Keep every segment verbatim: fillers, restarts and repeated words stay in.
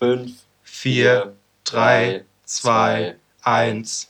fünf, vier, drei, zwei, eins.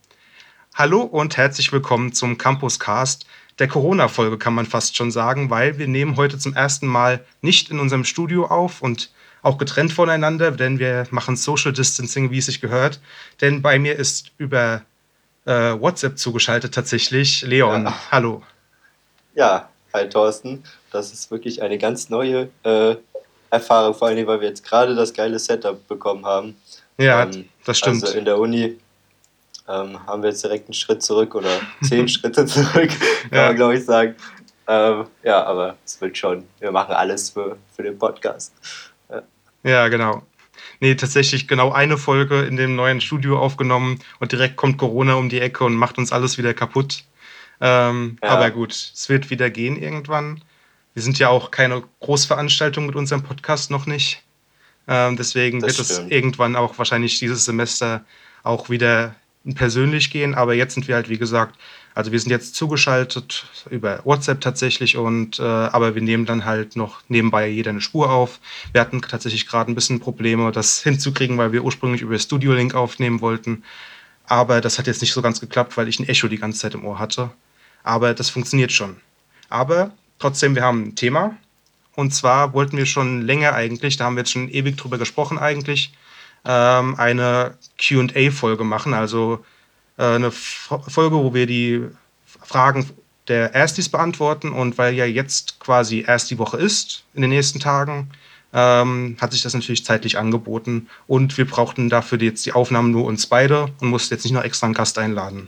Hallo und herzlich willkommen zum Campuscast, der Corona-Folge kann man fast schon sagen, weil wir nehmen heute zum ersten Mal nicht in unserem Studio auf und auch getrennt voneinander, denn wir machen Social Distancing, wie es sich gehört. Denn bei mir ist über äh, WhatsApp zugeschaltet tatsächlich Leon. Ja. Hallo. Ja, hi Thorsten. Das ist wirklich eine ganz neue äh, Erfahrung, vor allem, weil wir jetzt gerade das geile Setup bekommen haben. Ja, Ähm, das stimmt. Also in der Uni ähm, haben wir jetzt direkt einen Schritt zurück oder zehn Schritte zurück, kann Ja. man glaube ich sagen. Ähm, ja, aber es wird schon. Wir machen alles für, für den Podcast. Ja. Ja, genau. Nee, tatsächlich genau eine Folge in dem neuen Studio aufgenommen und direkt kommt Corona um die Ecke und macht uns alles wieder kaputt. Ähm, aber Ja, gut, es wird wieder gehen irgendwann. Wir sind ja auch keine Großveranstaltung mit unserem Podcast noch nicht. Ähm, deswegen das wird es stimmt. irgendwann auch wahrscheinlich dieses Semester auch wieder persönlich gehen. Aber jetzt sind wir halt, wie gesagt, also wir sind jetzt zugeschaltet über WhatsApp tatsächlich und äh, aber wir nehmen dann halt noch nebenbei jeder eine Spur auf. Wir hatten tatsächlich gerade ein bisschen Probleme, das hinzukriegen, weil wir ursprünglich über Studio Link aufnehmen wollten. Aber das hat jetzt nicht so ganz geklappt, weil ich ein Echo die ganze Zeit im Ohr hatte. Aber das funktioniert schon. Aber trotzdem, wir haben ein Thema. Und zwar wollten wir schon länger eigentlich, da haben wir jetzt schon ewig drüber gesprochen eigentlich, ähm, eine Q und A-Folge machen. Also äh, eine F- Folge, wo wir die Fragen der Erstis beantworten. Und weil ja jetzt quasi erst die Woche ist, in den nächsten Tagen, ähm, hat sich das natürlich zeitlich angeboten. Und wir brauchten dafür jetzt die Aufnahmen nur uns beide und mussten jetzt nicht noch extra einen Gast einladen.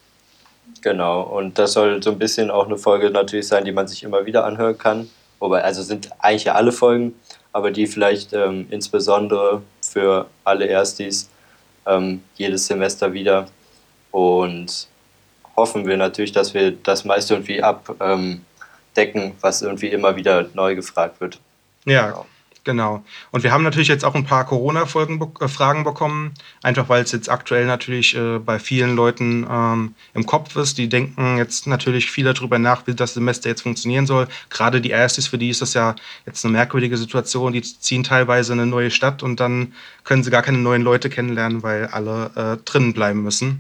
Genau, und das soll so ein bisschen auch eine Folge natürlich sein, die man sich immer wieder anhören kann. Wobei, also sind eigentlich ja alle Folgen, aber die vielleicht ähm, insbesondere für alle Erstis ähm, jedes Semester wieder. Und hoffen wir natürlich, dass wir das meiste irgendwie abdecken, was irgendwie immer wieder neu gefragt wird. Ja, Genau. genau. Und wir haben natürlich jetzt auch ein paar Corona-Folgen äh, Fragen bekommen, einfach weil es jetzt aktuell natürlich äh, bei vielen Leuten ähm, im Kopf ist. Die denken jetzt natürlich viel darüber nach, wie das Semester jetzt funktionieren soll. Gerade die Erstis, für die ist das ja jetzt eine merkwürdige Situation. Die ziehen teilweise in eine neue Stadt und dann können sie gar keine neuen Leute kennenlernen, weil alle äh, drinnen bleiben müssen.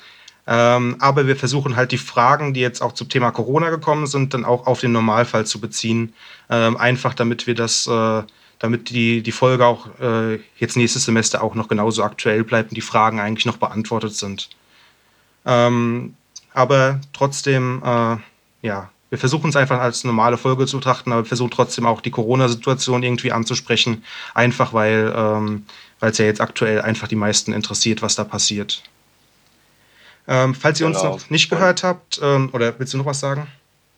Ähm, aber wir versuchen halt die Fragen, die jetzt auch zum Thema Corona gekommen sind, dann auch auf den Normalfall zu beziehen. Ähm, einfach damit wir das, äh, damit die, die Folge auch äh, jetzt nächstes Semester auch noch genauso aktuell bleibt und die Fragen eigentlich noch beantwortet sind. Ähm, aber trotzdem, äh, ja, wir versuchen es einfach als normale Folge zu betrachten, aber wir versuchen trotzdem auch die Corona-Situation irgendwie anzusprechen, einfach weil ähm, weil es ja jetzt aktuell einfach die meisten interessiert, was da passiert. Ähm, falls ihr uns Genau. noch nicht Und gehört habt, ähm, oder willst du noch was sagen?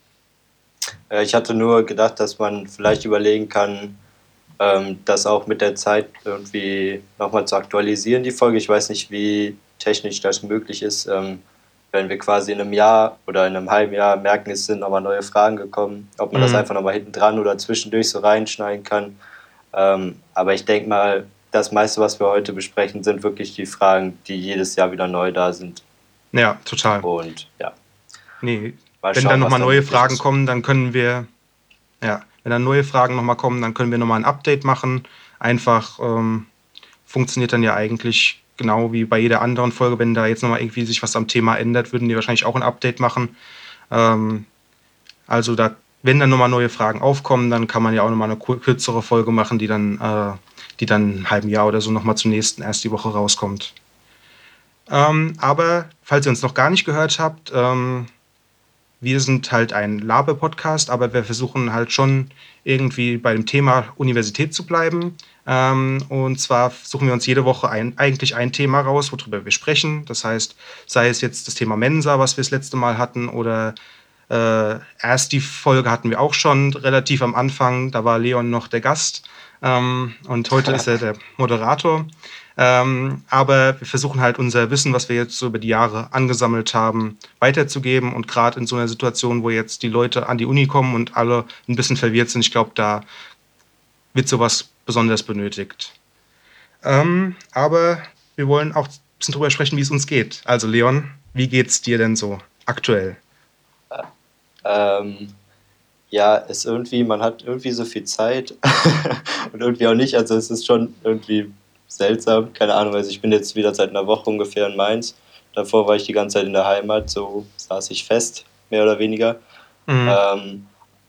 äh, ich hatte nur gedacht, dass man vielleicht überlegen kann, ähm, das auch mit der Zeit irgendwie nochmal zu aktualisieren, die Folge. Ich weiß nicht, wie technisch das möglich ist, ähm, wenn wir quasi in einem Jahr oder in einem halben Jahr merken, es sind nochmal neue Fragen gekommen, ob man das Mhm. einfach nochmal hinten dran oder zwischendurch so reinschneiden kann. Ähm, aber ich denke mal, das meiste, was wir heute besprechen, sind wirklich die Fragen, die jedes Jahr wieder neu da sind. Ja, total. Und ja, Nee, mal wenn dann schauen, was nochmal da neue möglich Fragen ist. kommen, dann können wir, ja, wenn dann neue Fragen nochmal kommen, dann können wir nochmal ein Update machen. Einfach ähm, funktioniert dann ja eigentlich genau wie bei jeder anderen Folge. Wenn da jetzt nochmal irgendwie sich was am Thema ändert, würden die wahrscheinlich auch ein Update machen. Ähm, also da, wenn dann nochmal neue Fragen aufkommen, dann kann man ja auch nochmal eine kürzere Folge machen, die dann, äh, die dann in einem halben Jahr oder so nochmal zum nächsten erst die Woche rauskommt. Ähm, aber falls ihr uns noch gar nicht gehört habt, ähm, wir sind halt ein Laber-Podcast, aber wir versuchen halt schon irgendwie bei dem Thema Universität zu bleiben. Ähm, und zwar suchen wir uns jede Woche ein, eigentlich ein Thema raus, worüber wir sprechen. Das heißt, sei es jetzt das Thema Mensa, was wir das letzte Mal hatten, oder äh, erst die Folge hatten wir auch schon relativ am Anfang. Da war Leon noch der Gast. Ähm, und heute ist er der Moderator. Ähm, aber wir versuchen halt unser Wissen, was wir jetzt so über die Jahre angesammelt haben, weiterzugeben. Und gerade in so einer Situation, wo jetzt die Leute an die Uni kommen und alle ein bisschen verwirrt sind, ich glaube, da wird sowas besonders benötigt. Ähm, aber wir wollen auch ein bisschen drüber sprechen, wie es uns geht. Also Leon, wie geht's dir denn so aktuell? Ähm, Ja, ist irgendwie, man hat irgendwie so viel Zeit und irgendwie auch nicht. Also es ist schon irgendwie seltsam, keine Ahnung. Also ich bin jetzt wieder seit einer Woche ungefähr in Mainz. Davor war ich die ganze Zeit in der Heimat, so saß ich fest, mehr oder weniger. Mhm. Ähm,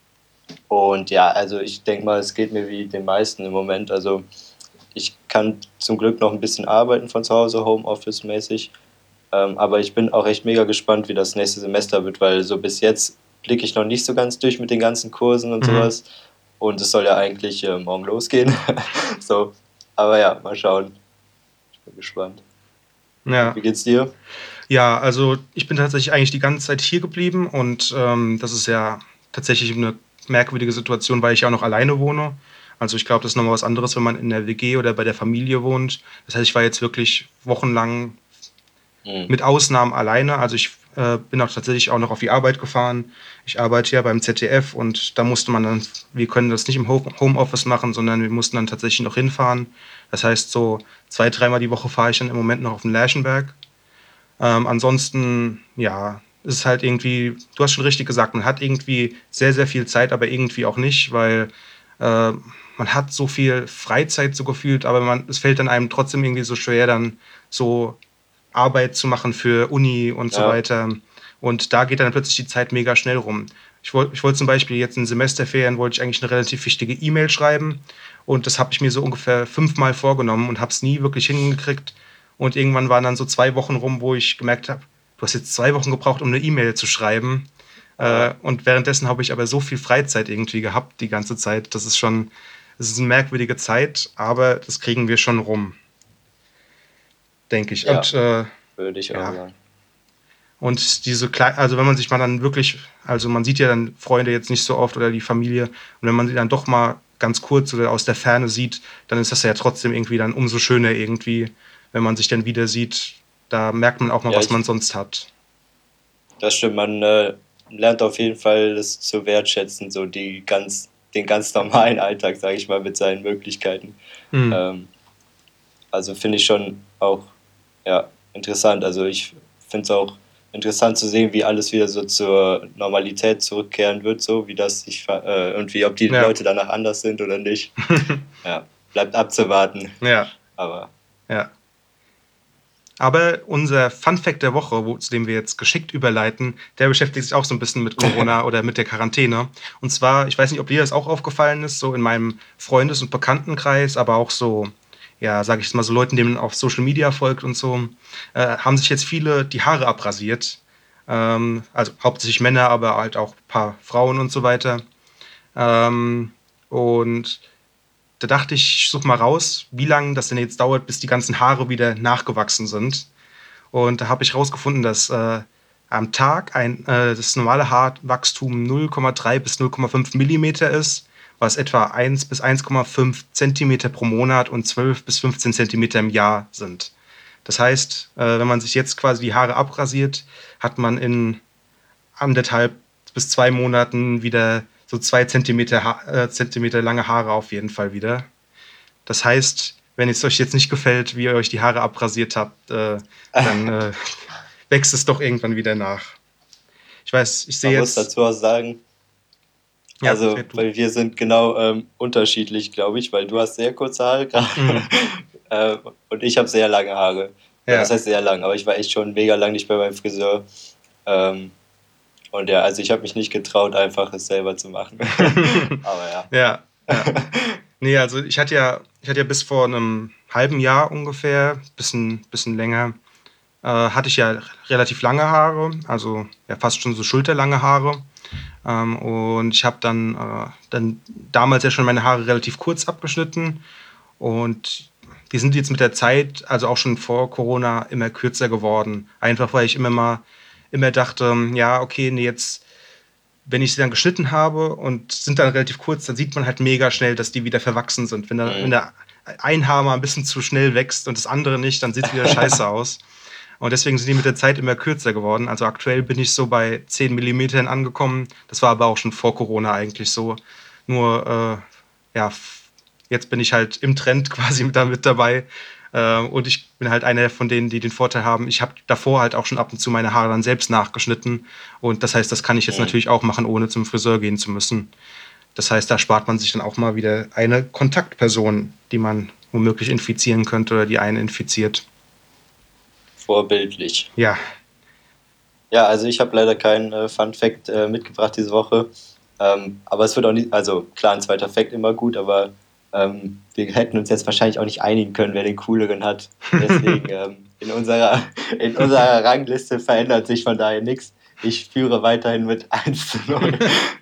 und ja, also ich denke mal, es geht mir wie den meisten im Moment. Also ich kann zum Glück noch ein bisschen arbeiten von zu Hause, Homeoffice-mäßig. Ähm, aber ich bin auch echt mega gespannt, wie das nächste Semester wird, weil so bis jetzt blicke ich noch nicht so ganz durch mit den ganzen Kursen und Mhm. sowas. Und es soll ja eigentlich äh, morgen losgehen. So, aber ja, mal schauen. Ich bin gespannt. Und Ja. wie geht's dir? Ja, also ich bin tatsächlich eigentlich die ganze Zeit hier geblieben und ähm, das ist ja tatsächlich eine merkwürdige Situation, weil ich ja auch noch alleine wohne. Also ich glaube, das ist nochmal was anderes, wenn man in der W G oder bei der Familie wohnt. Das heißt, ich war jetzt wirklich wochenlang Hm. mit Ausnahmen alleine. Also ich äh, bin auch tatsächlich auch noch auf die Arbeit gefahren. Ich arbeite ja beim Z D F und da musste man dann, wir können das nicht im Ho- Homeoffice machen, sondern wir mussten dann tatsächlich noch hinfahren. Das heißt, so zwei, dreimal die Woche fahre ich dann im Moment noch auf den Lerchenberg. Ähm, ansonsten, ja, ist es halt irgendwie, du hast schon richtig gesagt, man hat irgendwie sehr, sehr viel Zeit, aber irgendwie auch nicht, weil äh, man hat so viel Freizeit so gefühlt, aber man, es fällt dann einem trotzdem irgendwie so schwer, dann so Arbeit zu machen für Uni und so Ja, weiter. Und da geht dann plötzlich die Zeit mega schnell rum. Ich wollte ich wollt zum Beispiel jetzt in Semesterferien, wollte ich eigentlich eine relativ wichtige E-Mail schreiben und das habe ich mir so ungefähr fünfmal vorgenommen und habe es nie wirklich hingekriegt. Und irgendwann waren dann so zwei Wochen rum, wo ich gemerkt habe, du hast jetzt zwei Wochen gebraucht, um eine E-Mail zu schreiben. Äh, ja, und währenddessen habe ich aber so viel Freizeit irgendwie gehabt die ganze Zeit. Das ist schon, das ist eine merkwürdige Zeit, aber das kriegen wir schon rum, denke ich. ja, Und äh, würde ich auch ja, sagen. und diese kleinen, also wenn man sich mal dann wirklich, also man sieht ja dann Freunde jetzt nicht so oft oder die Familie, und wenn man sie dann doch mal ganz kurz oder aus der Ferne sieht, dann ist das ja trotzdem irgendwie dann umso schöner irgendwie, wenn man sich dann wieder sieht. Da merkt man auch mal, Ja, was man ich, sonst hat. das stimmt. Man äh, lernt auf jeden Fall das zu wertschätzen, so die ganz, den ganz normalen Alltag, sage ich mal, mit seinen Möglichkeiten. Hm. Ähm, also finde ich schon auch ja, interessant. Also ich finde es auch interessant zu sehen, wie alles wieder so zur Normalität zurückkehren wird, so wie das sich ver- äh, irgendwie, ob die Ja. Leute danach anders sind oder nicht. Ja, bleibt abzuwarten. Ja, Aber ja. Aber unser Fun Fact der Woche, wo, zu dem wir jetzt geschickt überleiten, der beschäftigt sich auch so ein bisschen mit Corona oder mit der Quarantäne. Und zwar, ich weiß nicht, ob dir das auch aufgefallen ist, so in meinem Freundes- und Bekanntenkreis, aber auch so, ja, sage ich jetzt mal so Leuten, denen man auf Social Media folgt und so, äh, haben sich jetzt viele die Haare abrasiert. Ähm, also hauptsächlich Männer, aber halt auch ein paar Frauen und so weiter. Ähm, und da dachte ich, ich suche mal raus, wie lange das denn jetzt dauert, bis die ganzen Haare wieder nachgewachsen sind. Und da habe ich herausgefunden, dass äh, am Tag ein, äh, das normale Haarwachstum null Komma drei bis null Komma fünf Millimeter ist, was etwa eins bis eins Komma fünf Zentimeter pro Monat und zwölf bis fünfzehn Zentimeter im Jahr sind. Das heißt, äh, wenn man sich jetzt quasi die Haare abrasiert, hat man in anderthalb bis zwei Monaten wieder so zwei Zentimeter, ha äh, Zentimeter lange Haare auf jeden Fall wieder. Das heißt, wenn es euch jetzt nicht gefällt, wie ihr euch die Haare abrasiert habt, äh, dann äh, wächst es doch irgendwann wieder nach. Ich weiß, ich sehe man muss jetzt, dazu auch sagen, ja, also, red du. weil wir sind genau ähm, unterschiedlich, glaube ich, weil du hast sehr kurze Haare gerade Mhm. äh, und ich habe sehr lange Haare. Oder was Ja. heißt sehr lang, aber ich war echt schon mega lang nicht bei meinem Friseur. Ähm, und ja, also ich habe mich nicht getraut, einfach es selber zu machen. Aber ja. Ja, ja. Nee, also ich hatte ja, ich hatte ja bis vor einem halben Jahr ungefähr, bisschen, bisschen länger, äh, hatte ich ja relativ lange Haare, also ja fast schon so schulterlange Haare. Ähm, und ich habe dann, äh, dann damals ja schon meine Haare relativ kurz abgeschnitten. Und die sind jetzt mit der Zeit, also auch schon vor Corona, immer kürzer geworden. Einfach weil ich immer mal immer dachte, ja, okay, nee, jetzt, wenn ich sie dann geschnitten habe und sind dann relativ kurz, dann sieht man halt mega schnell, dass die wieder verwachsen sind. Wenn da, wenn Mhm. da ein Haar mal ein bisschen zu schnell wächst und das andere nicht, dann sieht es wieder scheiße aus. Und deswegen sind die mit der Zeit immer kürzer geworden. Also aktuell bin ich so bei zehn Millimetern angekommen. Das war aber auch schon vor Corona eigentlich so. Nur, äh, ja, f- jetzt bin ich halt im Trend quasi mit damit dabei. Äh, und ich bin halt einer von denen, die den Vorteil haben, ich habe davor halt auch schon ab und zu meine Haare dann selbst nachgeschnitten. Und das heißt, das kann ich jetzt Mhm. natürlich auch machen, ohne zum Friseur gehen zu müssen. Das heißt, da spart man sich dann auch mal wieder eine Kontaktperson, die man womöglich infizieren könnte oder die einen infiziert. Vorbildlich. Ja, Ja, also ich habe leider keinen äh, Fun Fact äh, mitgebracht diese Woche. Ähm, aber es wird auch nicht, also klar, ein zweiter Fact immer gut, aber ähm, wir hätten uns jetzt wahrscheinlich auch nicht einigen können, wer den cooleren hat. Deswegen ähm, in, unserer, in unserer Rangliste verändert sich von daher nichts. Ich führe weiterhin mit eins zu null.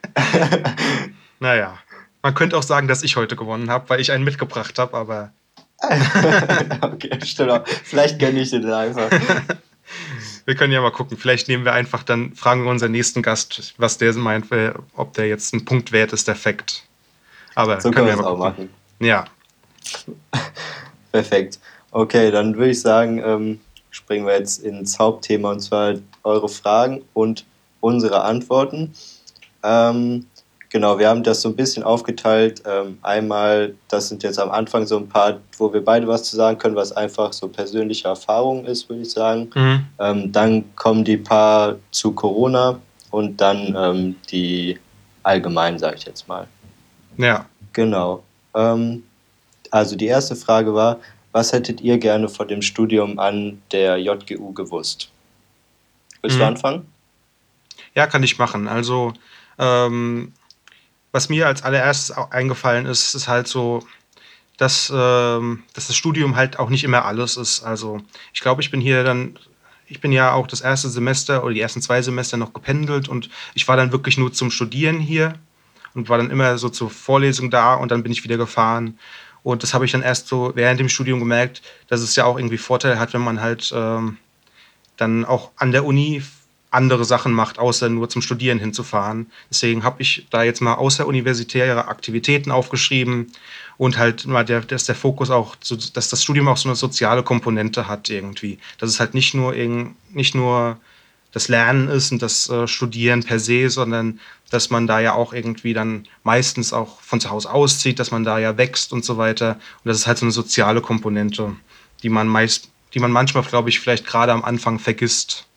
naja. Man könnte auch sagen, dass ich heute gewonnen habe, weil ich einen mitgebracht habe, aber Okay, stimmt auch. Vielleicht gönne ich dir den einfach. wir können ja mal gucken. Vielleicht nehmen wir einfach dann, fragen wir unseren nächsten Gast, was der meint, äh, ob der jetzt ein Punkt wert ist, der Fact. Aber So können können wir wir es mal auch gucken. machen. Ja. Perfekt. Okay, dann würde ich sagen, ähm, springen wir jetzt ins Hauptthema und zwar eure Fragen und unsere Antworten. Ähm, genau, wir haben das so ein bisschen aufgeteilt. Ähm, einmal, das sind jetzt am Anfang so ein paar, wo wir beide was zu sagen können, was einfach so persönliche Erfahrung ist, würde ich sagen. Mhm. Ähm, dann kommen die paar zu Corona und dann ähm, die allgemein, sage ich jetzt mal. Ja. Genau. Ähm, also die erste Frage war, was hättet ihr gerne vor dem Studium an der J G U gewusst? Willst du Mhm. anfangen? Ja, kann ich machen. Also, ähm, was mir als allererstes au- eingefallen ist, ist halt so, dass, ähm, dass das Studium halt auch nicht immer alles ist. Also, ich glaube, ich bin hier dann, ich bin ja auch das erste Semester oder die ersten zwei Semester noch gependelt und ich war dann wirklich nur zum Studieren hier und war dann immer so zur Vorlesung da und dann bin ich wieder gefahren. Und das habe ich dann erst so während dem Studium gemerkt, dass es ja auch irgendwie Vorteile hat, wenn man halt ähm, dann auch an der Uni andere Sachen macht, außer nur zum Studieren hinzufahren. Deswegen habe ich da jetzt mal außeruniversitäre Aktivitäten aufgeschrieben und halt mal, der, dass der Fokus auch, so, dass das Studium auch so eine soziale Komponente hat irgendwie. Dass es halt nicht nur, irgend, nicht nur das Lernen ist und das äh, Studieren per se, sondern dass man da ja auch irgendwie dann meistens auch von zu Hause auszieht, dass man da ja wächst und so weiter. Und das ist halt so eine soziale Komponente, die man meist, die man manchmal, glaube ich, vielleicht gerade am Anfang vergisst.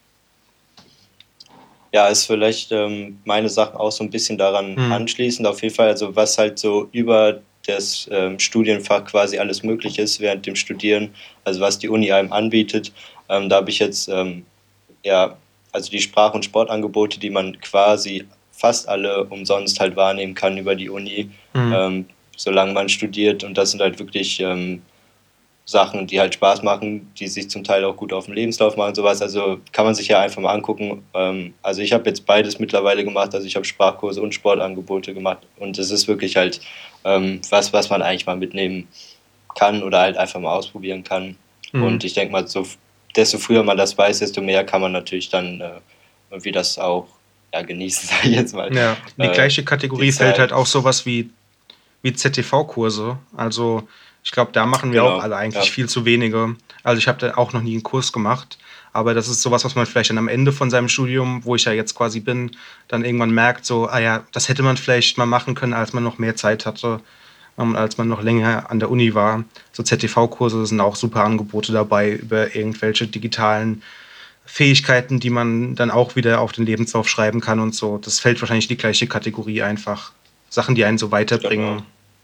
Ja, ist vielleicht ähm, meine Sachen auch so ein bisschen daran Hm. anschließend. Auf jeden Fall, also was halt so über das ähm, Studienfach quasi alles möglich ist während dem Studieren, also was die Uni einem anbietet. Ähm, da habe ich jetzt ähm, ja, also die Sprach- und Sportangebote, die man quasi fast alle umsonst halt wahrnehmen kann über die Uni, Hm. ähm, solange man studiert. Und das sind halt wirklich ähm, Sachen, die halt Spaß machen, die sich zum Teil auch gut auf dem Lebenslauf machen, sowas. Also kann man sich ja einfach mal angucken. Ähm, also ich habe jetzt beides mittlerweile gemacht. Also ich habe Sprachkurse und Sportangebote gemacht. Und es ist wirklich halt ähm, was, was man eigentlich mal mitnehmen kann oder halt einfach mal ausprobieren kann. Hm. Und ich denke mal, so, desto früher man das weiß, desto mehr kann man natürlich dann äh, irgendwie das auch ja, genießen, sage ich jetzt mal. Ja, in die Äh, gleiche die Kategorie fällt Zeit. halt auch sowas wie, wie Z T V-Kurse. Also ich glaube, da machen wir auch Genau, alle eigentlich ja. viel zu wenige. Also ich habe da auch noch nie einen Kurs gemacht, aber das ist sowas, was man vielleicht dann am Ende von seinem Studium, wo ich ja jetzt quasi bin, dann irgendwann merkt, so, ah ja, das hätte man vielleicht mal machen können, als man noch mehr Zeit hatte, ähm, als man noch länger an der Uni war. So Z T V-Kurse sind auch super Angebote dabei über irgendwelche digitalen Fähigkeiten, die man dann auch wieder auf den Lebenslauf schreiben kann und so. Das fällt wahrscheinlich in die gleiche Kategorie einfach. Sachen, die einen so Genau. weiterbringen.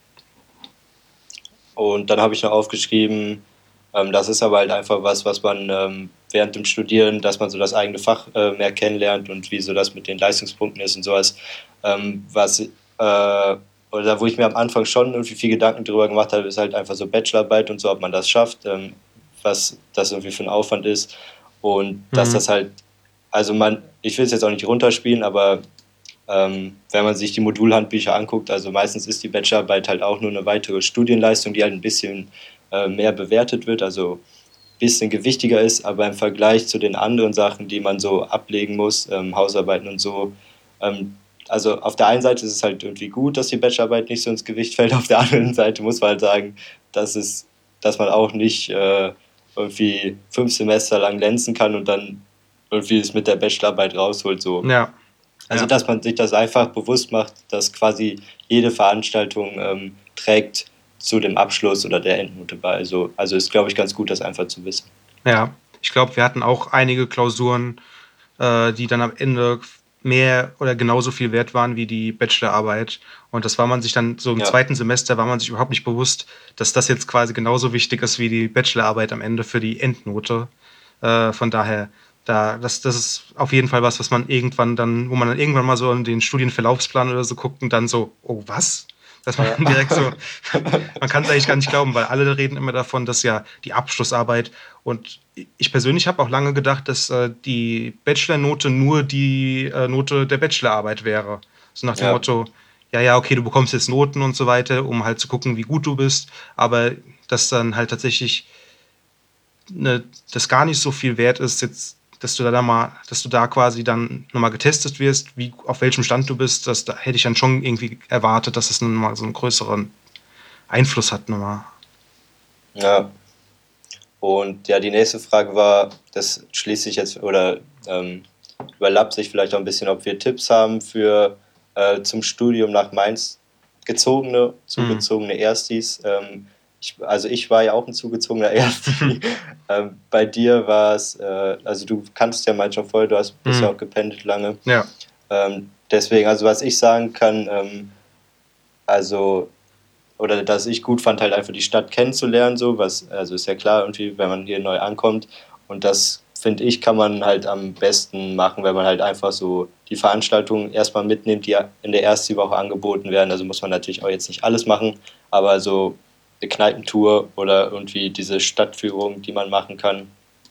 Und dann habe ich noch aufgeschrieben, ähm, das ist aber halt einfach was, was man ähm, während dem Studieren, dass man so das eigene Fach äh, mehr kennenlernt und wie so das mit den Leistungspunkten ist und sowas, ähm, was äh, oder wo ich mir am Anfang schon irgendwie viel Gedanken drüber gemacht habe, ist halt einfach so Bachelorarbeit und so, ob man das schafft, ähm, was das irgendwie für ein Aufwand ist und dass Hm. das halt, also man, ich will es jetzt auch nicht runterspielen, aber ähm, wenn man sich die Modulhandbücher anguckt, also meistens ist die Bachelorarbeit halt auch nur eine weitere Studienleistung, die halt ein bisschen äh, mehr bewertet wird, also ein bisschen gewichtiger ist, aber im Vergleich zu den anderen Sachen, die man so ablegen muss, ähm, Hausarbeiten und so, ähm, also auf der einen Seite ist es halt irgendwie gut, dass die Bachelorarbeit nicht so ins Gewicht fällt, auf der anderen Seite muss man halt sagen, dass, es, dass man auch nicht äh, irgendwie fünf Semester lang glänzen kann und dann irgendwie es mit der Bachelorarbeit rausholt, so. Ja, Also, ja. dass man sich das einfach bewusst macht, dass quasi jede Veranstaltung ähm, trägt zu dem Abschluss oder der Endnote bei. Also, also ist, glaube ich, ganz gut, das einfach zu wissen. Ja, ich glaube, wir hatten auch einige Klausuren, äh, die dann am Ende mehr oder genauso viel wert waren wie die Bachelorarbeit. Und das war man sich dann so im Ja, zweiten Semester war man sich überhaupt nicht bewusst, dass das jetzt quasi genauso wichtig ist wie die Bachelorarbeit am Ende für die Endnote. Äh, von daher, da, das, das ist auf jeden Fall was, was man irgendwann dann, wo man dann irgendwann mal so in den Studienverlaufsplan oder so guckt und dann so, oh, was? Dass man ja. dann direkt so, man kann es eigentlich gar nicht glauben, weil alle reden immer davon, dass ja die Abschlussarbeit und ich persönlich habe auch lange gedacht, dass äh, die Bachelornote nur die äh, Note der Bachelorarbeit wäre. So nach dem Ja, Motto, ja, ja, okay, du bekommst jetzt Noten und so weiter, um halt zu gucken, wie gut du bist, aber dass dann halt tatsächlich ne, das gar nicht so viel wert ist, jetzt, dass du da mal, dass du da quasi dann nochmal getestet wirst, wie, auf welchem Stand du bist, das da hätte ich dann schon irgendwie erwartet, dass es nun mal so einen größeren Einfluss hat nochmal. ja. Und ja, die nächste Frage war, das schließt sich jetzt oder ähm, überlappt sich vielleicht auch ein bisschen, ob wir Tipps haben für äh, zum Studium nach Mainz gezogene, Hm. zugezogene Erstis. Ähm, ich, also ich war ja auch ein zugezogener Ersti. ähm, bei dir war es, äh, also du kannst ja Mainz schon voll, du hast, bist ja Hm. auch gependelt lange. Ja. Ähm, deswegen, also was ich sagen kann, ähm, also oder dass ich gut fand, halt einfach die Stadt kennenzulernen, so, was, also ist ja klar, irgendwie, wenn man hier neu ankommt. Und das, finde ich, kann man halt am besten machen, wenn man halt einfach so die Veranstaltungen erstmal mitnimmt, die in der ersten Woche angeboten werden. Also muss man natürlich auch jetzt nicht alles machen, aber so eine Kneipentour oder irgendwie diese Stadtführung, die man machen kann.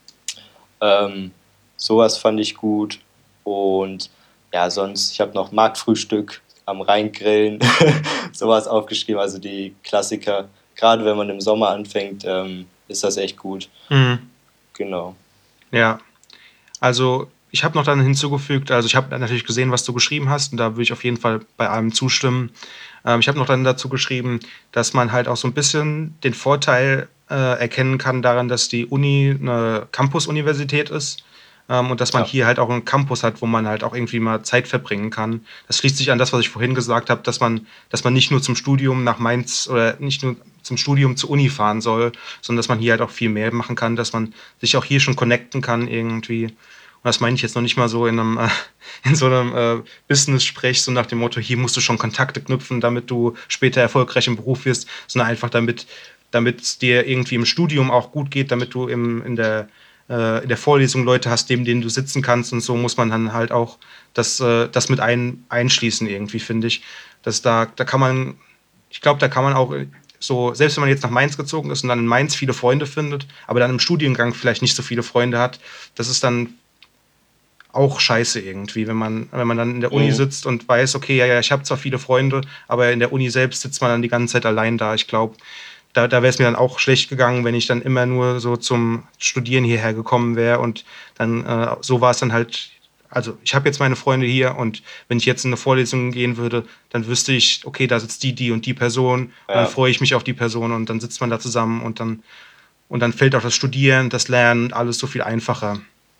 Ähm, sowas fand ich gut. Und ja, sonst, ich habe noch Marktfrühstück am Rhein grillen, sowas aufgeschrieben. Also die Klassiker. Gerade wenn man im Sommer anfängt, ähm, ist das echt gut. Hm. Genau. Ja. Also ich habe noch dann hinzugefügt, also ich habe natürlich gesehen, was du geschrieben hast und da würde ich auf jeden Fall bei allem zustimmen. Ähm, ich habe noch dann dazu geschrieben, dass man halt auch so ein bisschen den Vorteil äh, erkennen kann daran, dass die Uni eine Campus-Universität ist ähm, und dass man Ja. hier halt auch einen Campus hat, wo man halt auch irgendwie mal Zeit verbringen kann. Das schließt sich an das, was ich vorhin gesagt habe, dass man, dass man nicht nur zum Studium nach Mainz oder nicht nur zum Studium zur Uni fahren soll, sondern dass man hier halt auch viel mehr machen kann, dass man sich auch hier schon connecten kann irgendwie. Und das meine ich jetzt noch nicht mal so in einem, äh, in so einem äh, Business-Sprech, so nach dem Motto, hier musst du schon Kontakte knüpfen, damit du später erfolgreich im Beruf wirst, sondern einfach damit, damit es dir irgendwie im Studium auch gut geht, damit du im, in der äh, in der Vorlesung Leute hast, neben denen du sitzen kannst und so muss man dann halt auch das, äh, das mit ein, einschließen irgendwie, finde ich. Dass da, da kann man, ich glaube, da kann man auch so, selbst wenn man jetzt nach Mainz gezogen ist und dann in Mainz viele Freunde findet, aber dann im Studiengang vielleicht nicht so viele Freunde hat, das ist dann auch scheiße irgendwie, wenn man, wenn man dann in der Uni Mhm. sitzt und weiß, okay, ja, ja, ich habe zwar viele Freunde, aber in der Uni selbst sitzt man dann die ganze Zeit allein da. Ich glaube, da, da wäre es mir dann auch schlecht gegangen, wenn ich dann immer nur so zum Studieren hierher gekommen wäre und dann äh, so war es dann halt. Also ich habe jetzt meine Freunde hier und wenn ich jetzt in eine Vorlesung gehen würde, dann wüsste ich, okay, da sitzt die, die und die Person und dann Ja. freue ich mich auf die Person und dann sitzt man da zusammen und dann und dann fällt auch das Studieren, das Lernen, alles so viel einfacher.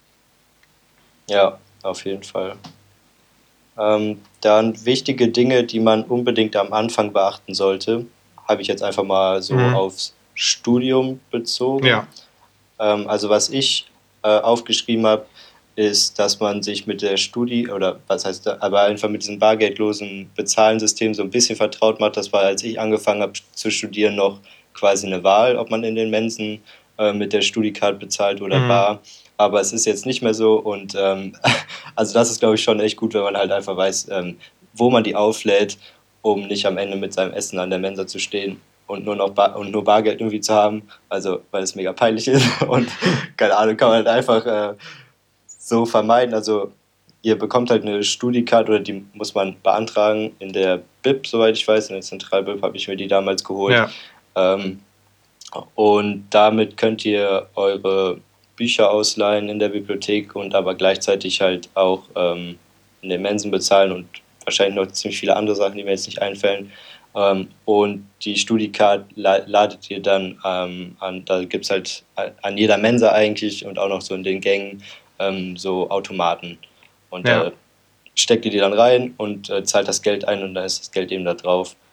Ja, auf jeden Fall. Ähm, dann wichtige Dinge, die man unbedingt am Anfang beachten sollte, habe ich jetzt einfach mal so Mhm. aufs Studium bezogen. Ja, Ähm, also was ich äh, aufgeschrieben habe, ist, dass man sich mit der Studi oder was heißt da, aber einfach mit diesem bargeldlosen Bezahlensystem so ein bisschen vertraut macht. Das war, als ich angefangen habe zu studieren, noch quasi eine Wahl, ob man in den Mensen äh, mit der Studicard bezahlt oder mhm. bar. Aber es ist jetzt nicht mehr so und ähm, also das ist, glaube ich, schon echt gut, wenn man halt einfach weiß, ähm, wo man die auflädt, um nicht am Ende mit seinem Essen an der Mensa zu stehen und nur noch Bar und nur Bargeld irgendwie zu haben, also weil es mega peinlich ist und keine Ahnung, kann man halt einfach äh, so vermeiden. Also ihr bekommt halt eine Studicard oder die muss man beantragen in der B I B, soweit ich weiß, in der Zentral-B I B habe ich mir die damals geholt. Ja, Ähm, und damit könnt ihr eure Bücher ausleihen in der Bibliothek und aber gleichzeitig halt auch ähm, in den Mensen bezahlen und wahrscheinlich noch ziemlich viele andere Sachen, die mir jetzt nicht einfallen. Ähm, und die Studicard la ladet ihr dann ähm, an, da gibt es halt an jeder Mensa eigentlich und auch noch so in den Gängen ähm, so Automaten. Und ja, da steckt ihr die dann rein und äh, zahlt das Geld ein und dann ist das Geld eben da drauf.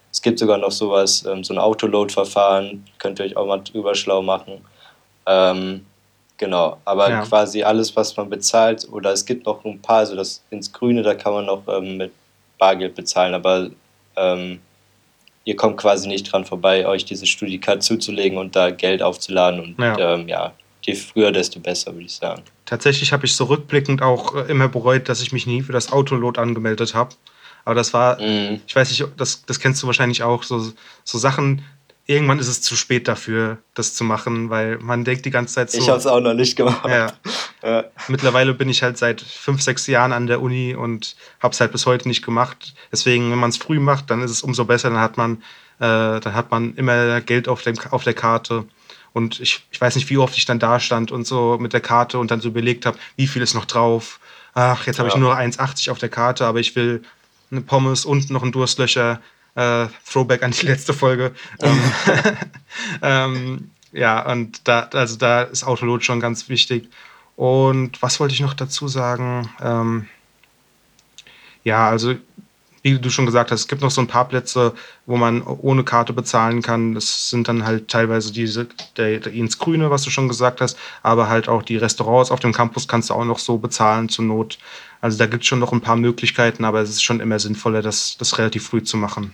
es gibt sogar noch sowas, ähm, so ein Autoload-Verfahren, könnt ihr euch auch mal drüber schlau machen. Ähm, genau, aber Ja. quasi alles, was man bezahlt, oder es gibt noch ein paar, also das ins Grüne, da kann man noch ähm, mit Bargeld bezahlen, aber ähm, ihr kommt quasi nicht dran vorbei, euch diese Studiecard zuzulegen und da Geld aufzuladen. Und Ja. ähm, ja, je früher, desto besser, würde ich sagen. Tatsächlich habe ich so rückblickend auch äh, immer bereut, dass ich mich nie für das Autoload angemeldet habe. Aber das war, Mhm. ich weiß nicht, das, das kennst du wahrscheinlich auch, so, so Sachen, irgendwann ist es zu spät dafür, das zu machen, weil man denkt die ganze Zeit Ich so, habe es auch noch nicht gemacht. ja, Ja. mittlerweile bin ich halt seit fünf, sechs Jahren an der Uni und habe es halt bis heute nicht gemacht. Deswegen, wenn man es früh macht, dann ist es umso besser. Dann hat man, äh, dann hat man immer Geld auf, dem, auf der Karte. Und ich, ich weiß nicht, wie oft ich dann da stand und so mit der Karte und dann so überlegt habe, wie viel ist noch drauf. Ach, jetzt habe ich Ja. nur eins achtzig auf der Karte, aber ich will eine Pommes und noch einen Durstlöcher. Äh, Throwback an die letzte Folge. ähm, ähm, ja, und da, also da ist Autoload schon ganz wichtig. Und was wollte ich noch dazu sagen? Ähm, ja, also wie du schon gesagt hast, es gibt noch so ein paar Plätze, wo man ohne Karte bezahlen kann. Das sind dann halt teilweise diese, der, der ins Grüne, was du schon gesagt hast, aber halt auch die Restaurants auf dem Campus kannst du auch noch so bezahlen zur Not. Also da gibt es schon noch ein paar Möglichkeiten, aber es ist schon immer sinnvoller, das, das relativ früh zu machen.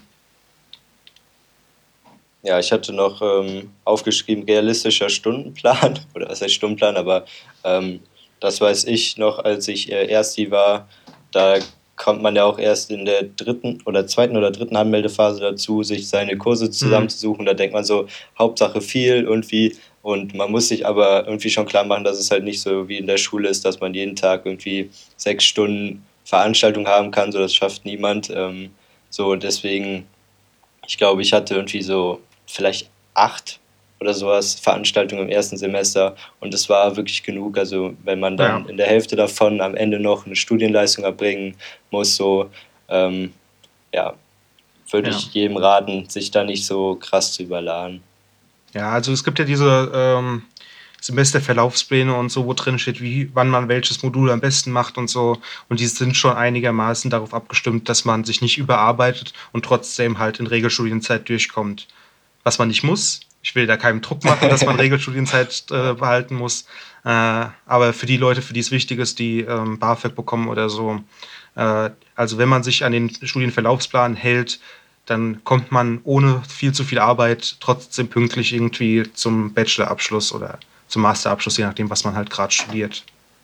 Ja, ich hatte noch ähm, aufgeschrieben, realistischer Stundenplan, oder was heißt Stundenplan, aber ähm, das weiß ich noch, als ich äh, Ersti war, da kommt man ja auch erst in der dritten oder zweiten oder dritten Anmeldephase dazu, sich seine Kurse zusammenzusuchen. Da denkt man so, Hauptsache viel irgendwie, und man muss sich aber irgendwie schon klar machen, dass es halt nicht so wie in der Schule ist, dass man jeden Tag irgendwie sechs Stunden Veranstaltung haben kann, so das schafft niemand. Ähm, so deswegen, ich glaube, ich hatte irgendwie so vielleicht acht oder sowas Veranstaltungen im ersten Semester, und das war wirklich genug. Also wenn man Ja, dann in der Hälfte davon am Ende noch eine Studienleistung erbringen muss, so ähm, ja, würde ja. ich jedem raten, sich da nicht so krass zu überladen. Ja, also es gibt ja diese ähm, Semesterverlaufspläne und so, wo drin steht, wie, wann man welches Modul am besten macht und so. Und die sind schon einigermaßen darauf abgestimmt, dass man sich nicht überarbeitet und trotzdem halt in Regelstudienzeit durchkommt. Was man nicht muss. Ich will da keinen Druck machen, dass man Regelstudienzeit äh, behalten muss. Äh, aber für die Leute, für die es wichtig ist, die ähm, BAföG bekommen oder so. Äh, also wenn man sich an den Studienverlaufsplan hält, dann kommt man ohne viel zu viel Arbeit trotzdem pünktlich irgendwie zum Bachelorabschluss oder zum Masterabschluss, je nachdem, was man halt gerade studiert.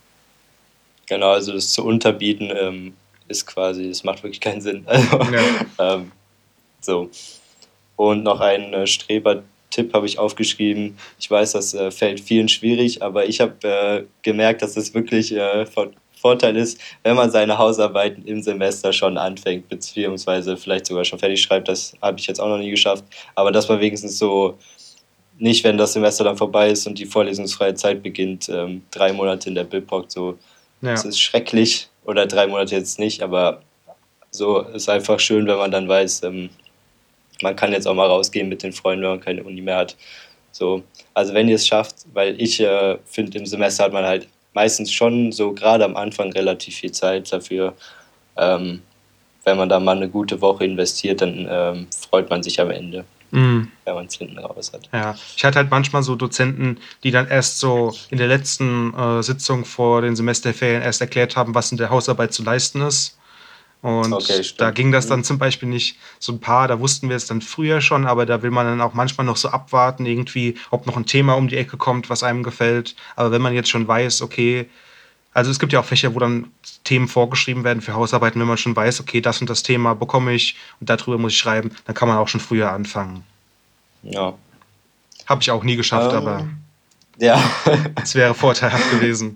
Genau, also das zu unterbieten ähm, ist quasi, das macht wirklich keinen Sinn. Also, Ja. ähm, so. Und noch einen äh, Streber-Tipp habe ich aufgeschrieben. Ich weiß, das äh, fällt vielen schwierig, aber ich habe äh, gemerkt, dass es wirklich äh, von Vorteil ist, wenn man seine Hausarbeiten im Semester schon anfängt, beziehungsweise vielleicht sogar schon fertig schreibt. Das habe ich jetzt auch noch nie geschafft. Aber dass man wenigstens so nicht, wenn das Semester dann vorbei ist und die vorlesungsfreie Zeit beginnt, ähm, drei Monate in der Bib hockt, so, es Ja. ist schrecklich, oder drei Monate jetzt nicht, aber so ist einfach schön, wenn man dann weiß, ähm, man kann jetzt auch mal rausgehen mit den Freunden, wenn man keine Uni mehr hat. So, also wenn ihr es schafft, weil ich äh, finde, im Semester hat man halt meistens schon so gerade am Anfang relativ viel Zeit dafür. Ähm, wenn man da mal eine gute Woche investiert, dann ähm, freut man sich am Ende, Mm. wenn man es hinten raus hat. Ja, ich hatte halt manchmal so Dozenten, die dann erst so in der letzten äh, Sitzung vor den Semesterferien erst erklärt haben, was in der Hausarbeit zu leisten ist. Okay, Und da stimmt. ging das Mhm. dann zum Beispiel nicht. So ein paar, da wussten wir es dann früher schon, aber da will man dann auch manchmal noch so abwarten, irgendwie, ob noch ein Thema um die Ecke kommt, was einem gefällt. Aber wenn man jetzt schon weiß, okay, also es gibt ja auch Fächer, wo dann Themen vorgeschrieben werden für Hausarbeiten, wenn man schon weiß, okay, das und das Thema bekomme ich und darüber muss ich schreiben, dann kann man auch schon früher anfangen. Ja. Habe ich auch nie geschafft, aber Ähm, ja. es wäre vorteilhaft gewesen.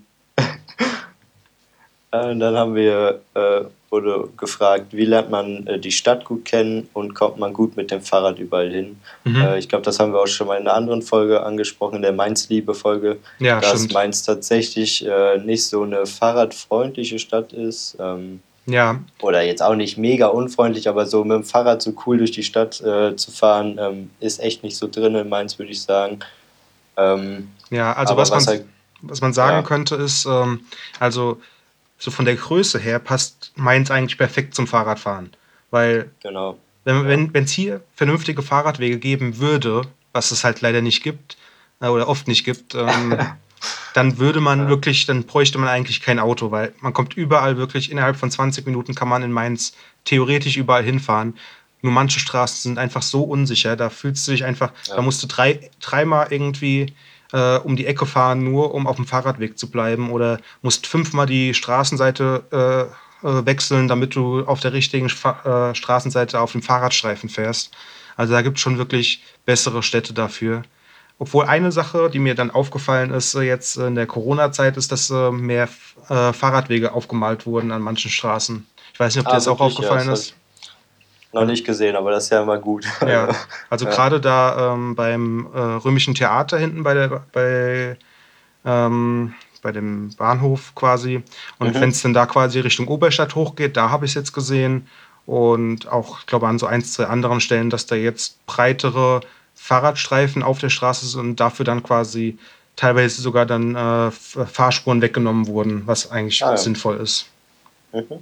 Äh, Dann haben wir, äh, wurde gefragt, wie lernt man äh, die Stadt gut kennen und kommt man gut mit dem Fahrrad überall hin? Mhm. Äh, ich glaube, das haben wir auch schon mal in einer anderen Folge angesprochen, in der Mainz-Liebe-Folge, Ja, dass stimmt. Mainz tatsächlich äh, nicht so eine fahrradfreundliche Stadt ist. Ähm, Ja, oder jetzt auch nicht mega unfreundlich, aber so mit dem Fahrrad so cool durch die Stadt äh, zu fahren, ähm, ist echt nicht so drin in Mainz, würde ich sagen. Ähm, ja, also aber was man, was halt, was man sagen ja, könnte ist, ähm, also so von der Größe her passt Mainz eigentlich perfekt zum Fahrradfahren. Weil genau. wenn wenn wenn es hier vernünftige Fahrradwege geben würde, was es halt leider nicht gibt, äh, oder oft nicht gibt, ähm, dann würde man Ja. wirklich, dann bräuchte man eigentlich kein Auto, weil man kommt überall wirklich, innerhalb von zwanzig Minuten kann man in Mainz theoretisch überall hinfahren. Nur manche Straßen sind einfach so unsicher, da fühlst du dich einfach, da Ja. musst du drei, dreimal irgendwie äh, um die Ecke fahren, nur um auf dem Fahrradweg zu bleiben, oder musst fünfmal die Straßenseite äh, äh, wechseln, damit du auf der richtigen Fa- äh, Straßenseite auf dem Fahrradstreifen fährst. Also da gibt es schon wirklich bessere Städte dafür. Obwohl eine Sache, die mir dann aufgefallen ist, äh, jetzt in der Corona-Zeit, ist, dass äh, mehr äh, Fahrradwege aufgemalt wurden an manchen Straßen. Ich weiß nicht, ob dir Ah, das auch wirklich? Ja, aufgefallen das habe ist. ich noch Also, nicht gesehen, aber das ist ja immer gut. Also, ja, also ja. gerade da ähm, beim äh, Römischen Theater hinten bei der, bei, ähm, bei dem Bahnhof quasi. Und wenn Mhm. es dann da quasi Richtung Oberstadt hochgeht, da habe ich es jetzt gesehen. Und auch, ich glaube, an so ein, zwei anderen Stellen, dass da jetzt breitere Fahrradstreifen auf der Straße sind und dafür dann quasi teilweise sogar dann äh, Fahrspuren weggenommen wurden, was eigentlich Ah, ja. sinnvoll ist. Mhm.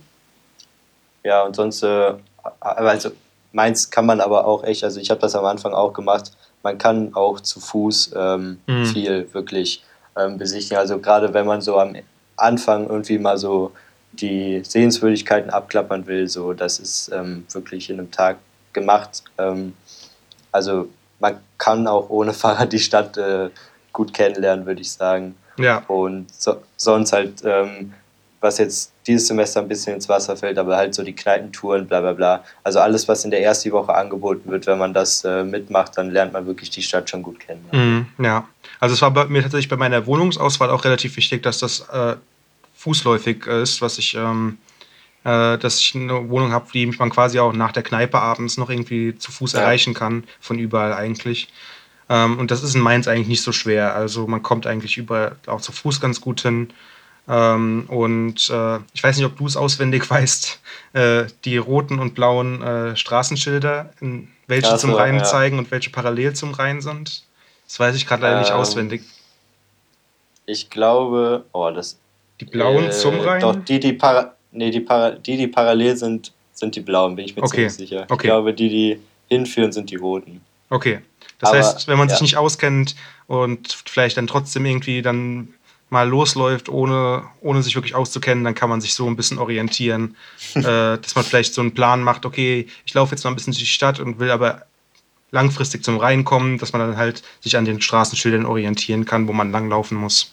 Ja, und sonst, äh, also meins kann man aber auch echt, also ich habe das am Anfang auch gemacht, man kann auch zu Fuß ähm, Mhm. viel wirklich ähm, besichtigen. Also gerade wenn man so am Anfang irgendwie mal so die Sehenswürdigkeiten abklappern will, so das ist ähm, wirklich in einem Tag gemacht. Ähm, also man kann auch ohne Fahrrad die Stadt äh, gut kennenlernen, würde ich sagen. Ja, Und so, sonst halt, ähm, was jetzt dieses Semester ein bisschen ins Wasser fällt, aber halt so die Kneipentouren, bla bla bla. Also alles, was in der ersten Woche angeboten wird, wenn man das äh, mitmacht, dann lernt man wirklich die Stadt schon gut kennen. Also, mhm, ja. Also es war bei mir tatsächlich bei meiner Wohnungsauswahl auch relativ wichtig, dass das äh, fußläufig ist, was ich, ähm, äh, dass ich eine Wohnung habe, die man quasi auch nach der Kneipe abends noch irgendwie zu Fuß ja, erreichen kann, von überall eigentlich. Ähm, und das ist in Mainz eigentlich nicht so schwer. Also man kommt eigentlich überall auch zu Fuß ganz gut hin. Ähm, und äh, ich weiß nicht, ob du es auswendig weißt, äh, die roten und blauen äh, Straßenschilder, in welche zum also, Rhein ja. zeigen und welche parallel zum Rhein sind. Das weiß ich gerade leider nicht Ähm, auswendig. ich glaube, oh, das, Die blauen zum äh, doch, Rhein? die, die, para, nee, die, para, die, die parallel sind, sind die blauen, bin ich mir Okay, ziemlich sicher. Ich okay, glaube, die, die hinführen, sind die roten. okay. Das Aber, heißt, wenn man sich ja, nicht auskennt und vielleicht dann trotzdem irgendwie dann mal losläuft, ohne, ohne sich wirklich auszukennen, dann kann man sich so ein bisschen orientieren, äh, dass man vielleicht so einen Plan macht, okay, ich laufe jetzt mal ein bisschen durch die Stadt und will aber langfristig zum Rhein kommen, dass man dann halt sich an den Straßenschildern orientieren kann, wo man langlaufen muss.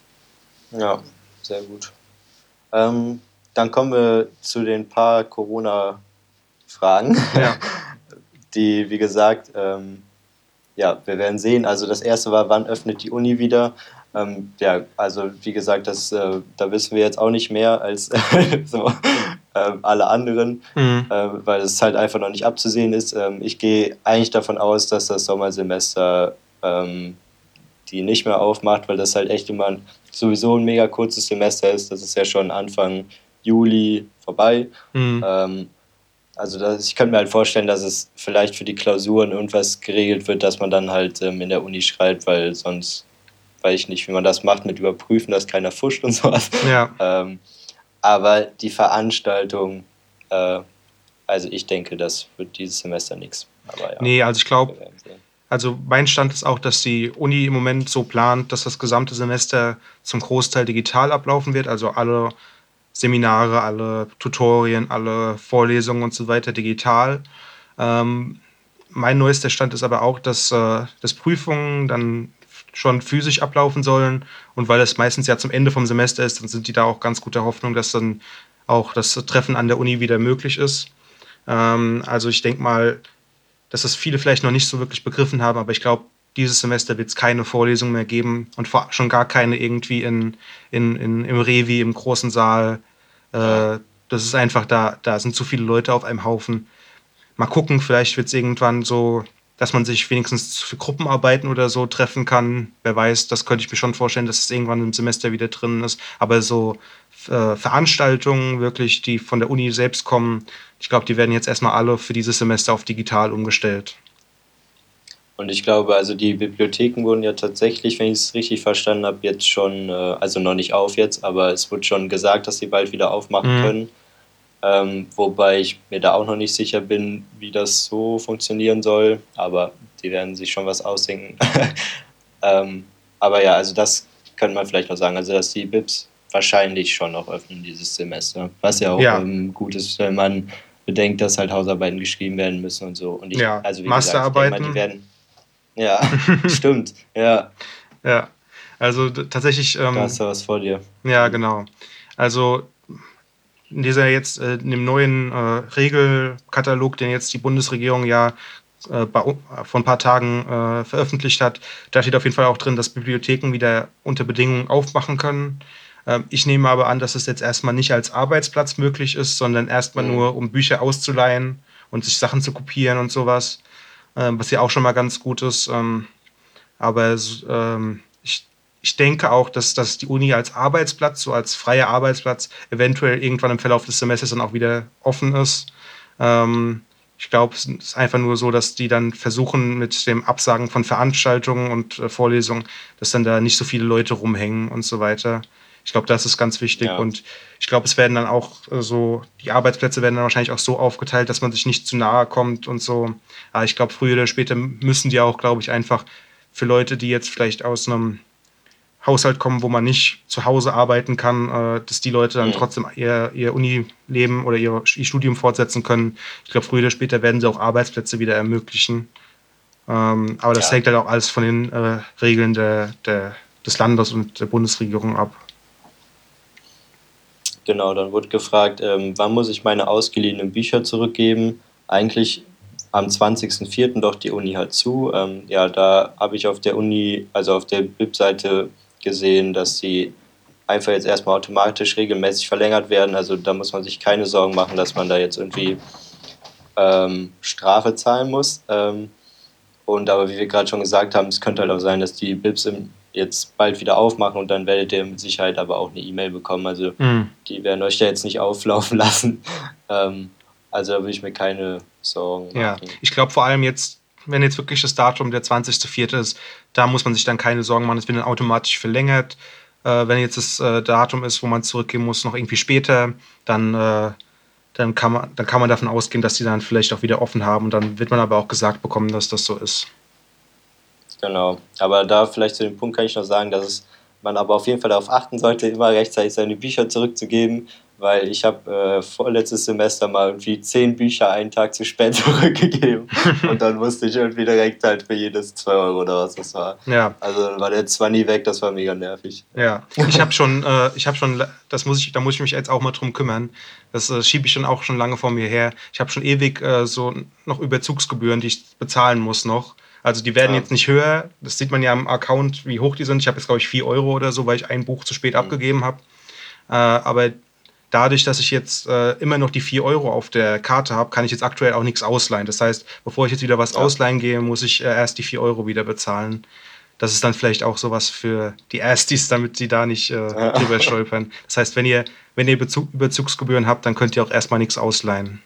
ja, sehr gut. Ähm, dann kommen wir zu den paar Corona-Fragen, Ja, die, wie gesagt, ähm, ja, wir werden sehen. Also das erste war, wann öffnet die Uni wieder? Ähm, ja, also wie gesagt, das, äh, da wissen wir jetzt auch nicht mehr als so, ähm, alle anderen, mhm. äh, weil es halt einfach noch nicht abzusehen ist. Ähm, ich gehe eigentlich davon aus, dass das Sommersemester ähm, die nicht mehr aufmacht, weil das halt echt immer ein, sowieso ein mega kurzes Semester ist. Das ist ja schon Anfang Juli vorbei. Mhm. Ähm, also das, ich könnte mir halt vorstellen, dass es vielleicht für die Klausuren irgendwas geregelt wird, dass man dann halt ähm, in der Uni schreibt, weil sonst weiß ich nicht, wie man das macht mit Überprüfen, dass keiner fuscht und sowas. Ja, Ähm, aber die Veranstaltung, äh, also ich denke, das wird dieses Semester nichts. Aber ja, nee, also ich glaube, wir werden sehen. also mein Stand ist auch, dass die Uni im Moment so plant, dass das gesamte Semester zum Großteil digital ablaufen wird, also alle Seminare, alle Tutorien, alle Vorlesungen und so weiter digital. Ähm, Mein neuester Stand ist aber auch, dass, äh, dass Prüfungen dann schon physisch ablaufen sollen. Und weil es meistens ja zum Ende vom Semester ist, dann sind die da auch ganz guter Hoffnung, dass dann auch das Treffen an der Uni wieder möglich ist. Ähm, also ich denke mal, dass das viele vielleicht noch nicht so wirklich begriffen haben, aber ich glaube, dieses Semester wird es keine Vorlesung mehr geben und vor, schon gar keine irgendwie in, in, in, im Revi, im großen Saal. Ja. Äh, Das ist einfach, da, da sind zu viele Leute auf einem Haufen. Mal gucken, vielleicht wird es irgendwann so, dass man sich wenigstens für Gruppenarbeiten oder so treffen kann. Wer weiß, das könnte ich mir schon vorstellen, dass es irgendwann im Semester wieder drin ist. Aber so äh, Veranstaltungen wirklich, die von der Uni selbst kommen, ich glaube, die werden jetzt erstmal alle für dieses Semester auf digital umgestellt. Und ich glaube, also die Bibliotheken wurden ja tatsächlich, wenn ich es richtig verstanden habe, jetzt schon, äh, also noch nicht auf jetzt, aber es wurde schon gesagt, dass sie bald wieder aufmachen Mhm. können. Ähm, wobei ich mir da auch noch nicht sicher bin, wie das so funktionieren soll, aber die werden sich schon was ausdenken. ähm, aber ja, also das könnte man vielleicht noch sagen, also dass die B I Ps wahrscheinlich schon noch öffnen dieses Semester, was ja auch Ja, ähm, gut ist, wenn man bedenkt, dass halt Hausarbeiten geschrieben werden müssen und so. Und ich, ja, also wie gesagt, ich denke mal, die Masterarbeiten. werden, ja, stimmt, ja, Ja, also d- tatsächlich, da hast ähm, du was vor dir. ja, Mhm. genau. Also in dieser jetzt, äh, in dem neuen äh, Regelkatalog, den jetzt die Bundesregierung ja äh, bei, vor ein paar Tagen äh, veröffentlicht hat, da steht auf jeden Fall auch drin, dass Bibliotheken wieder unter Bedingungen aufmachen können. Ähm, ich nehme aber an, dass es jetzt erstmal nicht als Arbeitsplatz möglich ist, sondern erstmal Mhm. nur, um Bücher auszuleihen und sich Sachen zu kopieren und sowas, ähm, was ja auch schon mal ganz gut ist. Ähm, aber ähm, ich, ich denke auch, dass, dass die Uni als Arbeitsplatz, so als freier Arbeitsplatz, eventuell irgendwann im Verlauf des Semesters dann auch wieder offen ist. Ähm, ich glaube, es ist einfach nur so, dass die dann versuchen, mit dem Absagen von Veranstaltungen und äh, Vorlesungen, dass dann da nicht so viele Leute rumhängen und so weiter. Ich glaube, das ist ganz wichtig. Ja, Und ich glaube, es werden dann auch äh, so, die Arbeitsplätze werden dann wahrscheinlich auch so aufgeteilt, dass man sich nicht zu nahe kommt und so. Aber ich glaube, früher oder später müssen die auch, glaube ich, einfach für Leute, die jetzt vielleicht aus einem Haushalt kommen, wo man nicht zu Hause arbeiten kann, äh, dass die Leute dann mhm. trotzdem ihr, ihr Unileben oder ihr, ihr Studium fortsetzen können. Ich glaube, früher oder später werden sie auch Arbeitsplätze wieder ermöglichen. Ähm, aber das Ja, hängt halt auch alles von den äh, Regeln der, der, des Landes und der Bundesregierung ab. genau. Dann wurde gefragt, ähm, wann muss ich meine ausgeliehenen Bücher zurückgeben? Eigentlich am zwanzigsten vierten doch die Uni halt zu. Ähm, ja, da habe ich auf der Uni, also auf der B I P-Seite gesehen, dass sie einfach jetzt erstmal automatisch regelmäßig verlängert werden. Also da muss man sich keine Sorgen machen, dass man da jetzt irgendwie ähm, Strafe zahlen muss. Ähm, und aber wie wir gerade schon gesagt haben, es könnte halt auch sein, dass die B I Ps im, jetzt bald wieder aufmachen und dann werdet ihr mit Sicherheit aber auch eine E-Mail bekommen. Also Mhm. die werden euch da jetzt nicht auflaufen lassen. Ähm, also da würde ich mir keine Sorgen Ja, machen. ich glaube vor allem jetzt, wenn jetzt wirklich das Datum der zwanzigste vierte ist, da muss man sich dann keine Sorgen machen, es wird dann automatisch verlängert. Äh, wenn jetzt das äh, Datum ist, wo man zurückgehen muss, noch irgendwie später, dann, äh, dann, kann man, dann kann man davon ausgehen, dass die dann vielleicht auch wieder offen haben. Und dann wird man aber auch gesagt bekommen, dass das so ist. Genau. Aber da vielleicht zu dem Punkt kann ich noch sagen, dass es, man aber auf jeden Fall darauf achten sollte, immer rechtzeitig seine Bücher zurückzugeben, weil ich habe äh, vorletztes Semester mal irgendwie zehn Bücher einen Tag zu spät zurückgegeben und dann musste ich irgendwie direkt halt für jedes zwei Euro oder was das war. Ja, Also dann war der zwanzig weg, das war mega nervig. ja. Ich habe schon, äh, ich habe schon, das muss ich, da muss ich mich jetzt auch mal drum kümmern. Das äh, schiebe ich schon auch schon lange vor mir her. Ich habe schon ewig äh, so noch Überzugsgebühren, die ich bezahlen muss noch. Also die werden Ja, jetzt nicht höher. Das sieht man ja am Account, wie hoch die sind. Ich habe jetzt, glaube ich, vier Euro oder so, weil ich ein Buch zu spät hm, abgegeben habe. Äh, aber dadurch, dass ich jetzt äh, immer noch die vier Euro auf der Karte habe, kann ich jetzt aktuell auch nichts ausleihen. Das heißt, bevor ich jetzt wieder was ja. ausleihen gehe, muss ich äh, erst die vier Euro wieder bezahlen. Das ist dann vielleicht auch sowas für die Erstis, damit sie da nicht äh, drüber stolpern. Das heißt, wenn ihr, wenn ihr Bezug, Überzugsgebühren habt, dann könnt ihr auch erstmal nichts ausleihen.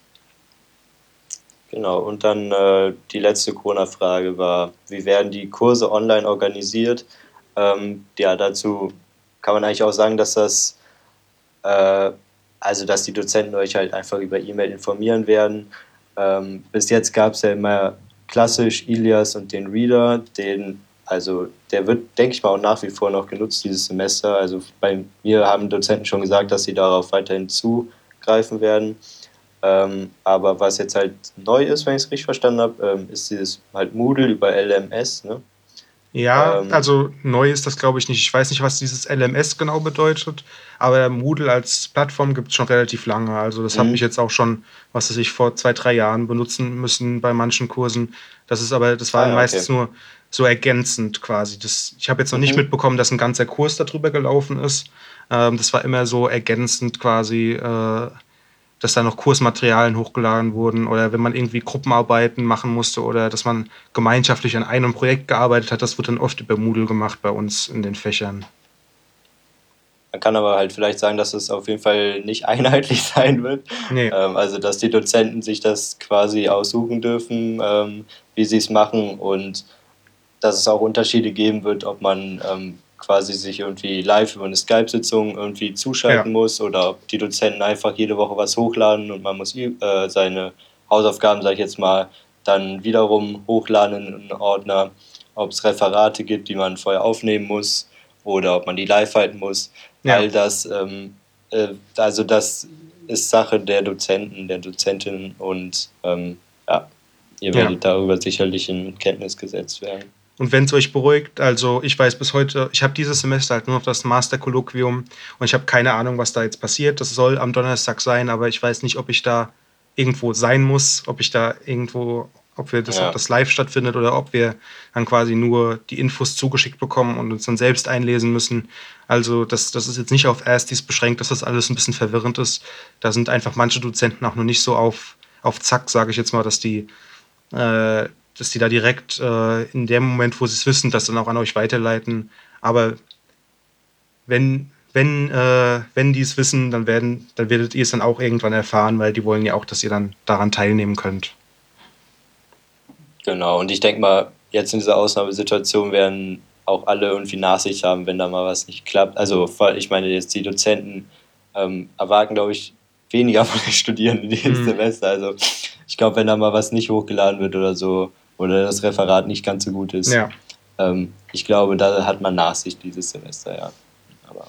Genau, und dann äh, die letzte Corona-Frage war, wie werden die Kurse online organisiert? Ähm, ja, dazu kann man eigentlich auch sagen, dass das, äh, also dass die Dozenten euch halt einfach über E-Mail informieren werden. Ähm, bis jetzt gab es ja immer klassisch Ilias und den Reader, den, also der wird, denke ich mal, auch nach wie vor noch genutzt dieses Semester. Also bei mir haben Dozenten schon gesagt, dass sie darauf weiterhin zugreifen werden. Ähm, aber was jetzt halt neu ist, wenn ich es richtig verstanden habe, ähm, ist dieses halt Moodle über L M S. Ne? Ja, Ähm, also neu ist das, glaube ich, nicht. Ich weiß nicht, was dieses L M S genau bedeutet, aber Moodle als Plattform gibt es schon relativ lange. Also das habe ich mh, jetzt auch schon, was weiß ich, vor zwei, drei Jahren benutzen müssen bei manchen Kursen. Das ist aber, das war ah dann ja, okay. meistens nur so ergänzend quasi. Das, ich habe jetzt noch nicht Mhm. mitbekommen, dass ein ganzer Kurs darüber gelaufen ist. Ähm, das war immer so ergänzend quasi, äh, dass da noch Kursmaterialien hochgeladen wurden oder wenn man irgendwie Gruppenarbeiten machen musste oder dass man gemeinschaftlich an einem Projekt gearbeitet hat, das wird dann oft über Moodle gemacht bei uns in den Fächern. Man kann aber halt vielleicht sagen, dass es auf jeden Fall nicht einheitlich sein wird. Nee, Ähm, also, dass die Dozenten sich das quasi aussuchen dürfen, ähm, wie sie es machen und dass es auch Unterschiede geben wird, ob man ähm, quasi sich irgendwie live über eine Skype-Sitzung irgendwie zuschalten Ja. muss oder ob die Dozenten einfach jede Woche was hochladen und man muss äh, seine Hausaufgaben, sag ich jetzt mal, dann wiederum hochladen in einen Ordner, ob es Referate gibt, die man vorher aufnehmen muss oder ob man die live halten muss. Ja. All das, ähm, äh, also das ist Sache der Dozenten, der Dozentinnen und ähm, ja, ihr Ja. werdet darüber sicherlich in Kenntnis gesetzt werden. Und wenn es euch beruhigt, also ich weiß bis heute, ich habe dieses Semester halt nur noch das Masterkolloquium und ich habe keine Ahnung, was da jetzt passiert. Das soll am Donnerstag sein, aber ich weiß nicht, ob ich da irgendwo sein muss, ob ich da irgendwo, ob wir das, Ja. ob das live stattfindet oder ob wir dann quasi nur die Infos zugeschickt bekommen und uns dann selbst einlesen müssen. Also das, das ist jetzt nicht auf Erstis beschränkt, dass das alles ein bisschen verwirrend ist. Da sind einfach manche Dozenten auch noch nicht so auf, auf Zack, sage ich jetzt mal, dass die äh, dass die da direkt äh, in dem Moment, wo sie es wissen, das dann auch an euch weiterleiten. Aber wenn, wenn, äh, wenn die es wissen, dann, werden, dann werdet ihr es dann auch irgendwann erfahren, weil die wollen ja auch, dass ihr dann daran teilnehmen könnt. Genau, und ich denke mal, jetzt in dieser Ausnahmesituation werden auch alle irgendwie Nachsicht haben, wenn da mal was nicht klappt. Also ich meine jetzt die Dozenten ähm, erwarten, glaube ich, weniger von den Studierenden dieses Mhm. Semester. Also ich glaube, wenn da mal was nicht hochgeladen wird oder so oder das Referat nicht ganz so gut ist, Ja. ähm, ich glaube, da hat man Nachsicht dieses Semester, ja. Aber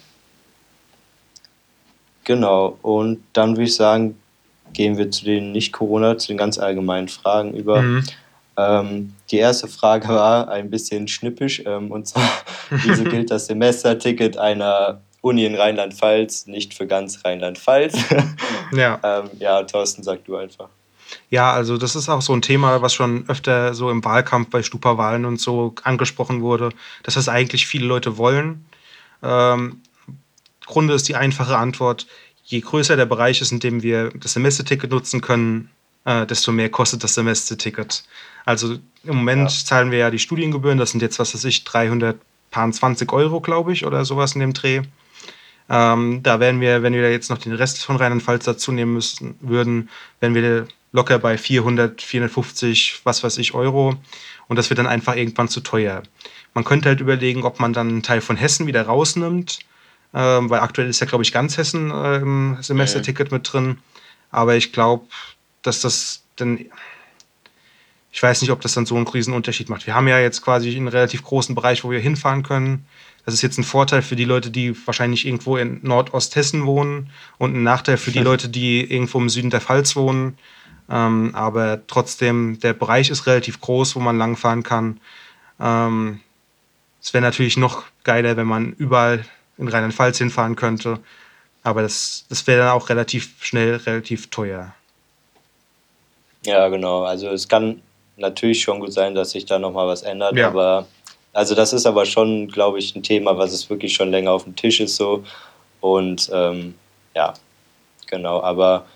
genau, und dann würde ich sagen, gehen wir zu den Nicht-Corona, zu den ganz allgemeinen Fragen über. Mhm. Ähm, die erste Frage war ein bisschen schnippisch, ähm, und zwar, wieso gilt das Semesterticket einer Uni in Rheinland-Pfalz nicht für ganz Rheinland-Pfalz? Ja. ähm, ja, Thorsten, sag du einfach. Ja, also das ist auch so ein Thema, was schon öfter so im Wahlkampf bei Stupa-Wahlen und so angesprochen wurde, dass das eigentlich viele Leute wollen. Ähm, Grunde ist die einfache Antwort, je größer der Bereich ist, in dem wir das Semesterticket nutzen können, äh, desto mehr kostet das Semesterticket. Also im Moment Ja. zahlen wir ja die Studiengebühren, das sind jetzt, was weiß ich, dreihundertzwanzig Euro, glaube ich, oder sowas in dem Dreh. Ähm, da wären wir, wenn wir da jetzt noch den Rest von Rheinland-Pfalz dazu nehmen müssen, würden, wären wir locker bei vierhundert, vierhundertfünfzig, was weiß ich, Euro. Und das wird dann einfach irgendwann zu teuer. Man könnte halt überlegen, ob man dann einen Teil von Hessen wieder rausnimmt, ähm, weil aktuell ist ja, glaube ich, ganz Hessen äh, im Semesterticket mit drin. Aber ich glaube, dass das dann, ich weiß nicht, ob das dann so einen riesen Unterschied macht. Wir haben ja jetzt quasi einen relativ großen Bereich, wo wir hinfahren können. Das ist jetzt ein Vorteil für die Leute, die wahrscheinlich irgendwo in Nordosthessen wohnen und ein Nachteil für die Leute, die irgendwo im Süden der Pfalz wohnen. Ähm, aber trotzdem, der Bereich ist relativ groß, wo man langfahren kann. Ähm, es wäre natürlich noch geiler, wenn man überall in Rheinland-Pfalz hinfahren könnte. Aber das, das wäre dann auch relativ schnell, relativ teuer. Ja, genau. Also es kann natürlich schon gut sein, dass sich da nochmal was ändert, Ja. aber also das ist aber schon, glaube ich, ein Thema, was es wirklich schon länger auf dem Tisch ist so. Und ähm, ja, genau, aber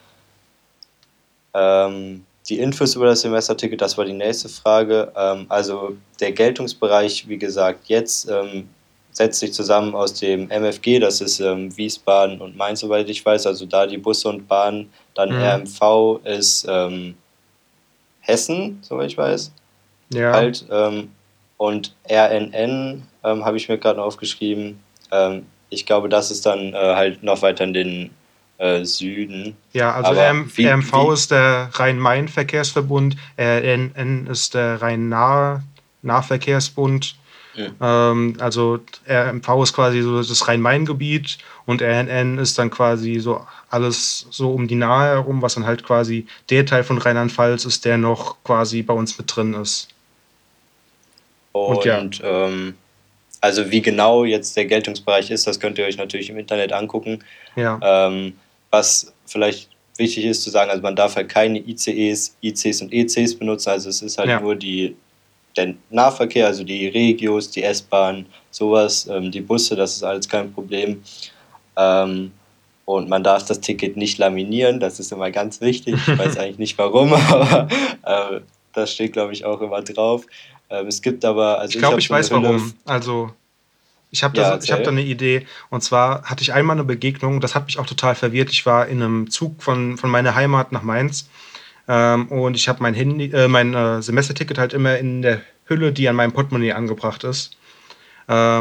ähm, die Infos über das Semesterticket, das war die nächste Frage. Ähm, also der Geltungsbereich, wie gesagt, jetzt ähm, setzt sich zusammen aus dem M F G, das ist ähm, Wiesbaden und Mainz, soweit ich weiß, also da die Busse und Bahnen, dann Mhm. R M V ist ähm, Hessen, soweit ich weiß, Ja. halt, ähm, und R N N ähm, habe ich mir gerade noch aufgeschrieben. Ähm, ich glaube, das ist dann äh, halt noch weiter in den äh, Süden. Ja, also Aber R M, wie, R M V wie, ist der Rhein-Main-Verkehrsverbund, R N N ist der Rhein-Nah-Nahverkehrsbund. hm, Ähm, also R M V ist quasi so das Rhein-Main-Gebiet und R N N ist dann quasi so alles so um die Nahe herum, was dann halt quasi der Teil von Rheinland-Pfalz ist, der noch quasi bei uns mit drin ist. Und ja. und ähm, also wie genau jetzt der Geltungsbereich ist, das könnt ihr euch natürlich im Internet angucken. Ja. Ähm, was vielleicht wichtig ist zu sagen, also man darf halt keine I C Es, I Cs und E Cs benutzen, also es ist halt Ja. nur die, der Nahverkehr, also die Regios, die S-Bahn, sowas, ähm, die Busse, das ist alles kein Problem. Ähm, und man darf das Ticket nicht laminieren, das ist immer ganz wichtig. Ich weiß eigentlich nicht warum, aber äh, das steht, glaube ich, auch immer drauf. Ähm, es gibt aber, also Ich glaube, habe ich so eine weiß Hülle. warum. Also, ich habe Ja, da, ich hab da erzähl. eine Idee. Und zwar hatte ich einmal eine Begegnung, das hat mich auch total verwirrt. Ich war in einem Zug von, von meiner Heimat nach Mainz. Ähm, und ich habe mein Handy, äh, mein äh, Semesterticket halt immer in der Hülle, die an meinem Portemonnaie angebracht ist. Ähm,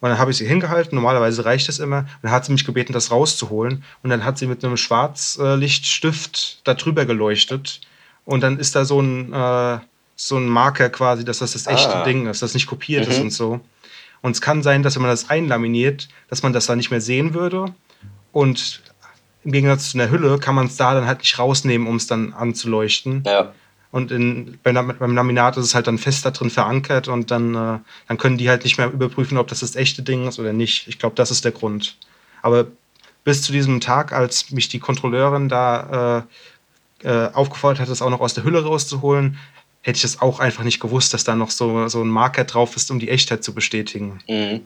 Und dann habe ich sie hingehalten, normalerweise reicht das immer. Und dann hat sie mich gebeten, das rauszuholen. Und dann hat sie mit einem Schwarzlichtstift da drüber geleuchtet. Und dann ist da so ein, äh, so ein Marker quasi, dass das das echte Ah, Ding ist, das nicht kopiert ist und mhm, so. Und es kann sein, dass wenn man das einlaminiert, dass man das da nicht mehr sehen würde. Und im Gegensatz zu einer Hülle kann man es da dann halt nicht rausnehmen, um es dann anzuleuchten. ja, Und in, beim, Lam- beim Laminat ist es halt dann fest da drin verankert und dann, äh, dann können die halt nicht mehr überprüfen, ob das das echte Ding ist oder nicht. Ich glaube, das ist der Grund. Aber bis zu diesem Tag, als mich die Kontrolleurin da äh, äh, aufgefordert hat, das auch noch aus der Hülle rauszuholen, hätte ich das auch einfach nicht gewusst, dass da noch so, so ein Marker drauf ist, um die Echtheit zu bestätigen. mhm.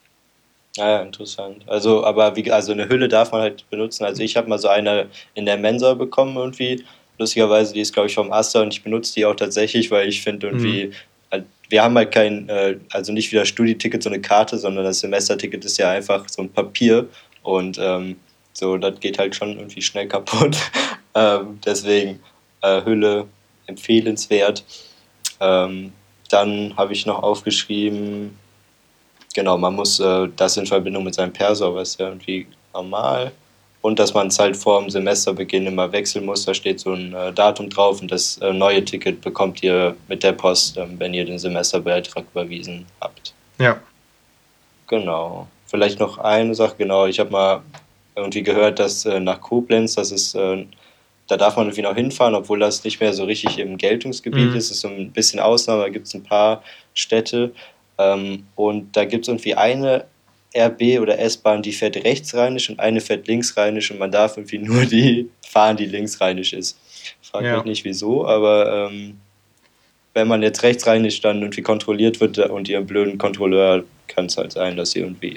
Ja, ja, interessant. Also, aber wie, also eine Hülle darf man halt benutzen. Also ich habe mal so eine in der Mensa bekommen irgendwie. Lustigerweise, die ist, glaube ich, vom Aster und ich benutze die auch tatsächlich, weil ich finde Mhm. irgendwie, halt, wir haben halt kein, äh, also nicht wie das Studieticket so eine Karte, sondern das Semesterticket ist ja einfach so ein Papier und ähm, so, das geht halt schon irgendwie schnell kaputt. ähm, deswegen äh, Hülle empfehlenswert. Ähm, Dann habe ich noch aufgeschrieben, genau, man muss äh, das in Verbindung mit seinem Perso, aber ist ja irgendwie normal. Und dass man es halt vor dem Semesterbeginn immer wechseln muss. Da steht so ein äh, Datum drauf und das äh, neue Ticket bekommt ihr mit der Post, ähm, wenn ihr den Semesterbeitrag überwiesen habt. Ja. Genau. Vielleicht noch eine Sache, genau. Ich habe mal irgendwie gehört, dass äh, nach Koblenz, das ist, äh, da darf man irgendwie noch hinfahren, obwohl das nicht mehr so richtig im Geltungsgebiet Mhm. ist. Es ist so ein bisschen Ausnahme, da gibt es ein paar Städte. Ähm, und da gibt es irgendwie eine R B oder S-Bahn, die fährt rechtsrheinisch und eine fährt linksrheinisch und man darf irgendwie nur die fahren, die linksrheinisch ist. Frag mich Ja. nicht wieso, aber ähm, wenn man jetzt rechtsrheinisch dann irgendwie kontrolliert wird und ihr einen blöden Kontrolleur, kann es halt sein, dass ihr irgendwie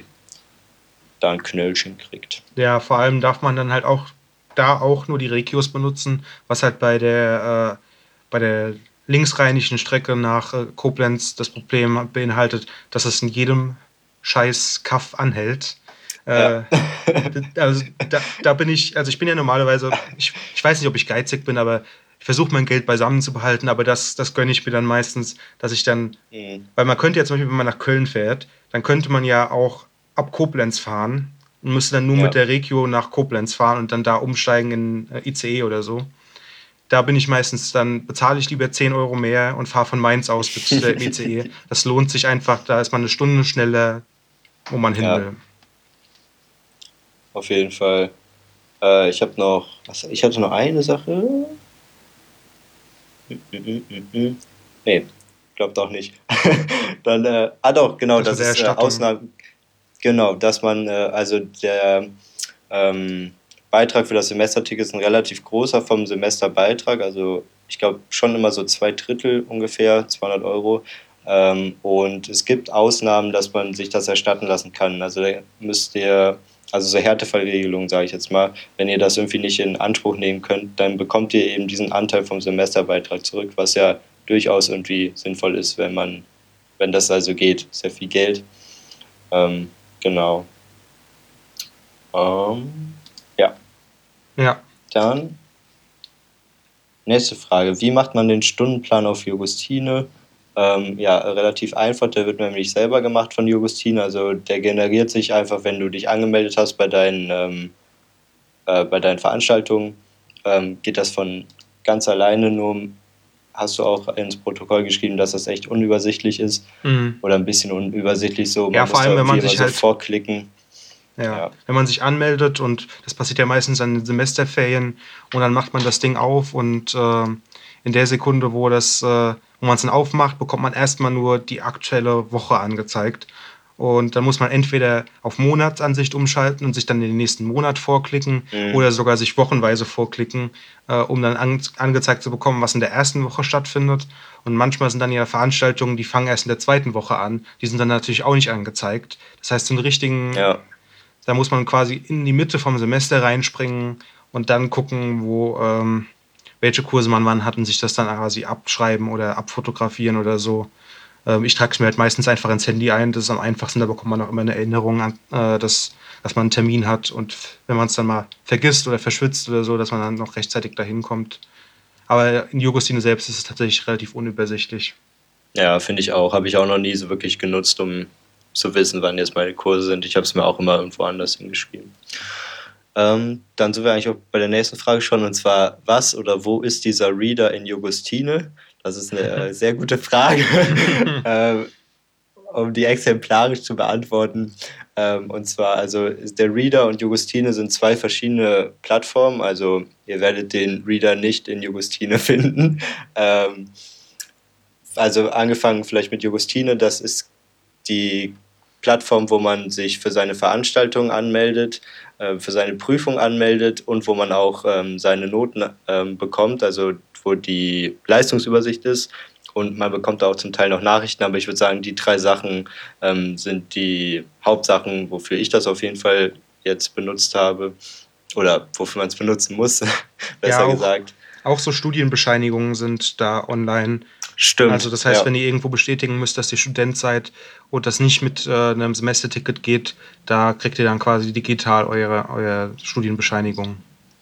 da ein Knöllchen kriegt. Ja, vor allem darf man dann halt auch da auch nur die Regios benutzen, was halt bei der, äh, bei der linksrheinischen Strecke nach äh, Koblenz das Problem beinhaltet, dass es in jedem scheiß Kaff anhält. Ja. Äh, d- also da, da bin ich, also ich bin ja normalerweise, ich, ich weiß nicht, ob ich geizig bin, aber ich versuche mein Geld beisammen zu behalten, aber das, das gönne ich mir dann meistens, dass ich dann, Mhm. weil man könnte ja zum Beispiel, wenn man nach Köln fährt, dann könnte man ja auch ab Koblenz fahren und müsste dann nur mit Ja. der Regio nach Koblenz fahren und dann da umsteigen in äh, I C E oder so. Da bin ich meistens, dann bezahle ich lieber zehn Euro mehr und fahre von Mainz aus mit der I C E. Das lohnt sich einfach, da ist man eine Stunde schneller, wo man hin Ja, will. auf jeden Fall. Äh, ich habe noch, was, ich hatte noch eine Sache. Mm, mm, mm, mm. Nee, glaub doch nicht. Dann, äh, ah doch, genau, Das das mit der ist äh, Erstattung. Ausnahme, genau, dass man, äh, also der ähm, Beitrag für das Semesterticket ist ein relativ großer vom Semesterbeitrag, also ich glaube schon immer so zwei Drittel ungefähr, zweihundert Euro. Ähm, und es gibt Ausnahmen, dass man sich das erstatten lassen kann. Also da müsst ihr, also so Härtefallregelungen, sage ich jetzt mal, wenn ihr das irgendwie nicht in Anspruch nehmen könnt, dann bekommt ihr eben diesen Anteil vom Semesterbeitrag zurück, was ja durchaus irgendwie sinnvoll ist, wenn man, wenn das also geht. Ist ja viel Geld. Ähm, genau. Ähm, ja, Ja, dann nächste Frage. Wie macht man den Stundenplan auf Jugostine? Ähm, ja, relativ einfach. Der wird nämlich selber gemacht von Jugostine. Also der generiert sich einfach, wenn du dich angemeldet hast bei deinen, ähm, äh, bei deinen Veranstaltungen. Ähm, geht das von ganz alleine. Nur hast du auch ins Protokoll geschrieben, dass das echt unübersichtlich ist. mhm. Oder ein bisschen unübersichtlich so. Ja, Man vor muss da allem, wenn irgendwie man immer sich so halt, vorklicken. ja, Ja. wenn man sich anmeldet und das passiert ja meistens an den Semesterferien und dann macht man das Ding auf und äh, in der Sekunde, wo das, äh, wo man es dann aufmacht, bekommt man erstmal nur die aktuelle Woche angezeigt. Und dann muss man entweder auf Monatsansicht umschalten und sich dann in den nächsten Monat vorklicken Mhm. oder sogar sich wochenweise vorklicken, äh, um dann an, angezeigt zu bekommen, was in der ersten Woche stattfindet. Und manchmal sind dann ja Veranstaltungen, die fangen erst in der zweiten Woche an. Die sind dann natürlich auch nicht angezeigt. Das heißt, so einen richtigen, Ja. da muss man quasi in die Mitte vom Semester reinspringen und dann gucken, wo, ähm, welche Kurse man wann hat und sich das dann quasi abschreiben oder abfotografieren oder so. Ähm, ich trage es mir halt meistens einfach ins Handy ein, das ist am einfachsten, da bekommt man auch immer eine Erinnerung an, äh, dass, dass man einen Termin hat und wenn man es dann mal vergisst oder verschwitzt oder so, dass man dann noch rechtzeitig dahin kommt. Aber in Jugostine selbst ist es tatsächlich relativ unübersichtlich. Ja, finde ich auch. Habe ich auch noch nie so wirklich genutzt, um zu wissen, wann jetzt meine Kurse sind. Ich habe es mir auch immer irgendwo anders hingeschrieben. Ähm, dann sind wir eigentlich auch bei der nächsten Frage schon, und zwar, was oder wo ist dieser Reader in Jugostine? Das ist eine äh, sehr gute Frage, ähm, um die exemplarisch zu beantworten. Ähm, und zwar, also der Reader und Jugostine sind zwei verschiedene Plattformen, also ihr werdet den Reader nicht in Jugostine finden. Ähm, also angefangen vielleicht mit Jugostine, das ist die Plattform, wo man sich für seine Veranstaltung anmeldet, äh, für seine Prüfung anmeldet und wo man auch ähm, seine Noten ähm, bekommt, also wo die Leistungsübersicht ist. Und man bekommt da auch zum Teil noch Nachrichten, aber ich würde sagen, die drei Sachen ähm, sind die Hauptsachen, wofür ich das auf jeden Fall jetzt benutzt habe oder wofür man es benutzen muss, besser Ja, auch, gesagt. auch so Studienbescheinigungen sind da online. Stimmt, Also das heißt, ja. wenn ihr irgendwo bestätigen müsst, dass ihr Student seid und das nicht mit äh, einem Semesterticket geht, da kriegt ihr dann quasi digital eure, eure Studienbescheinigung.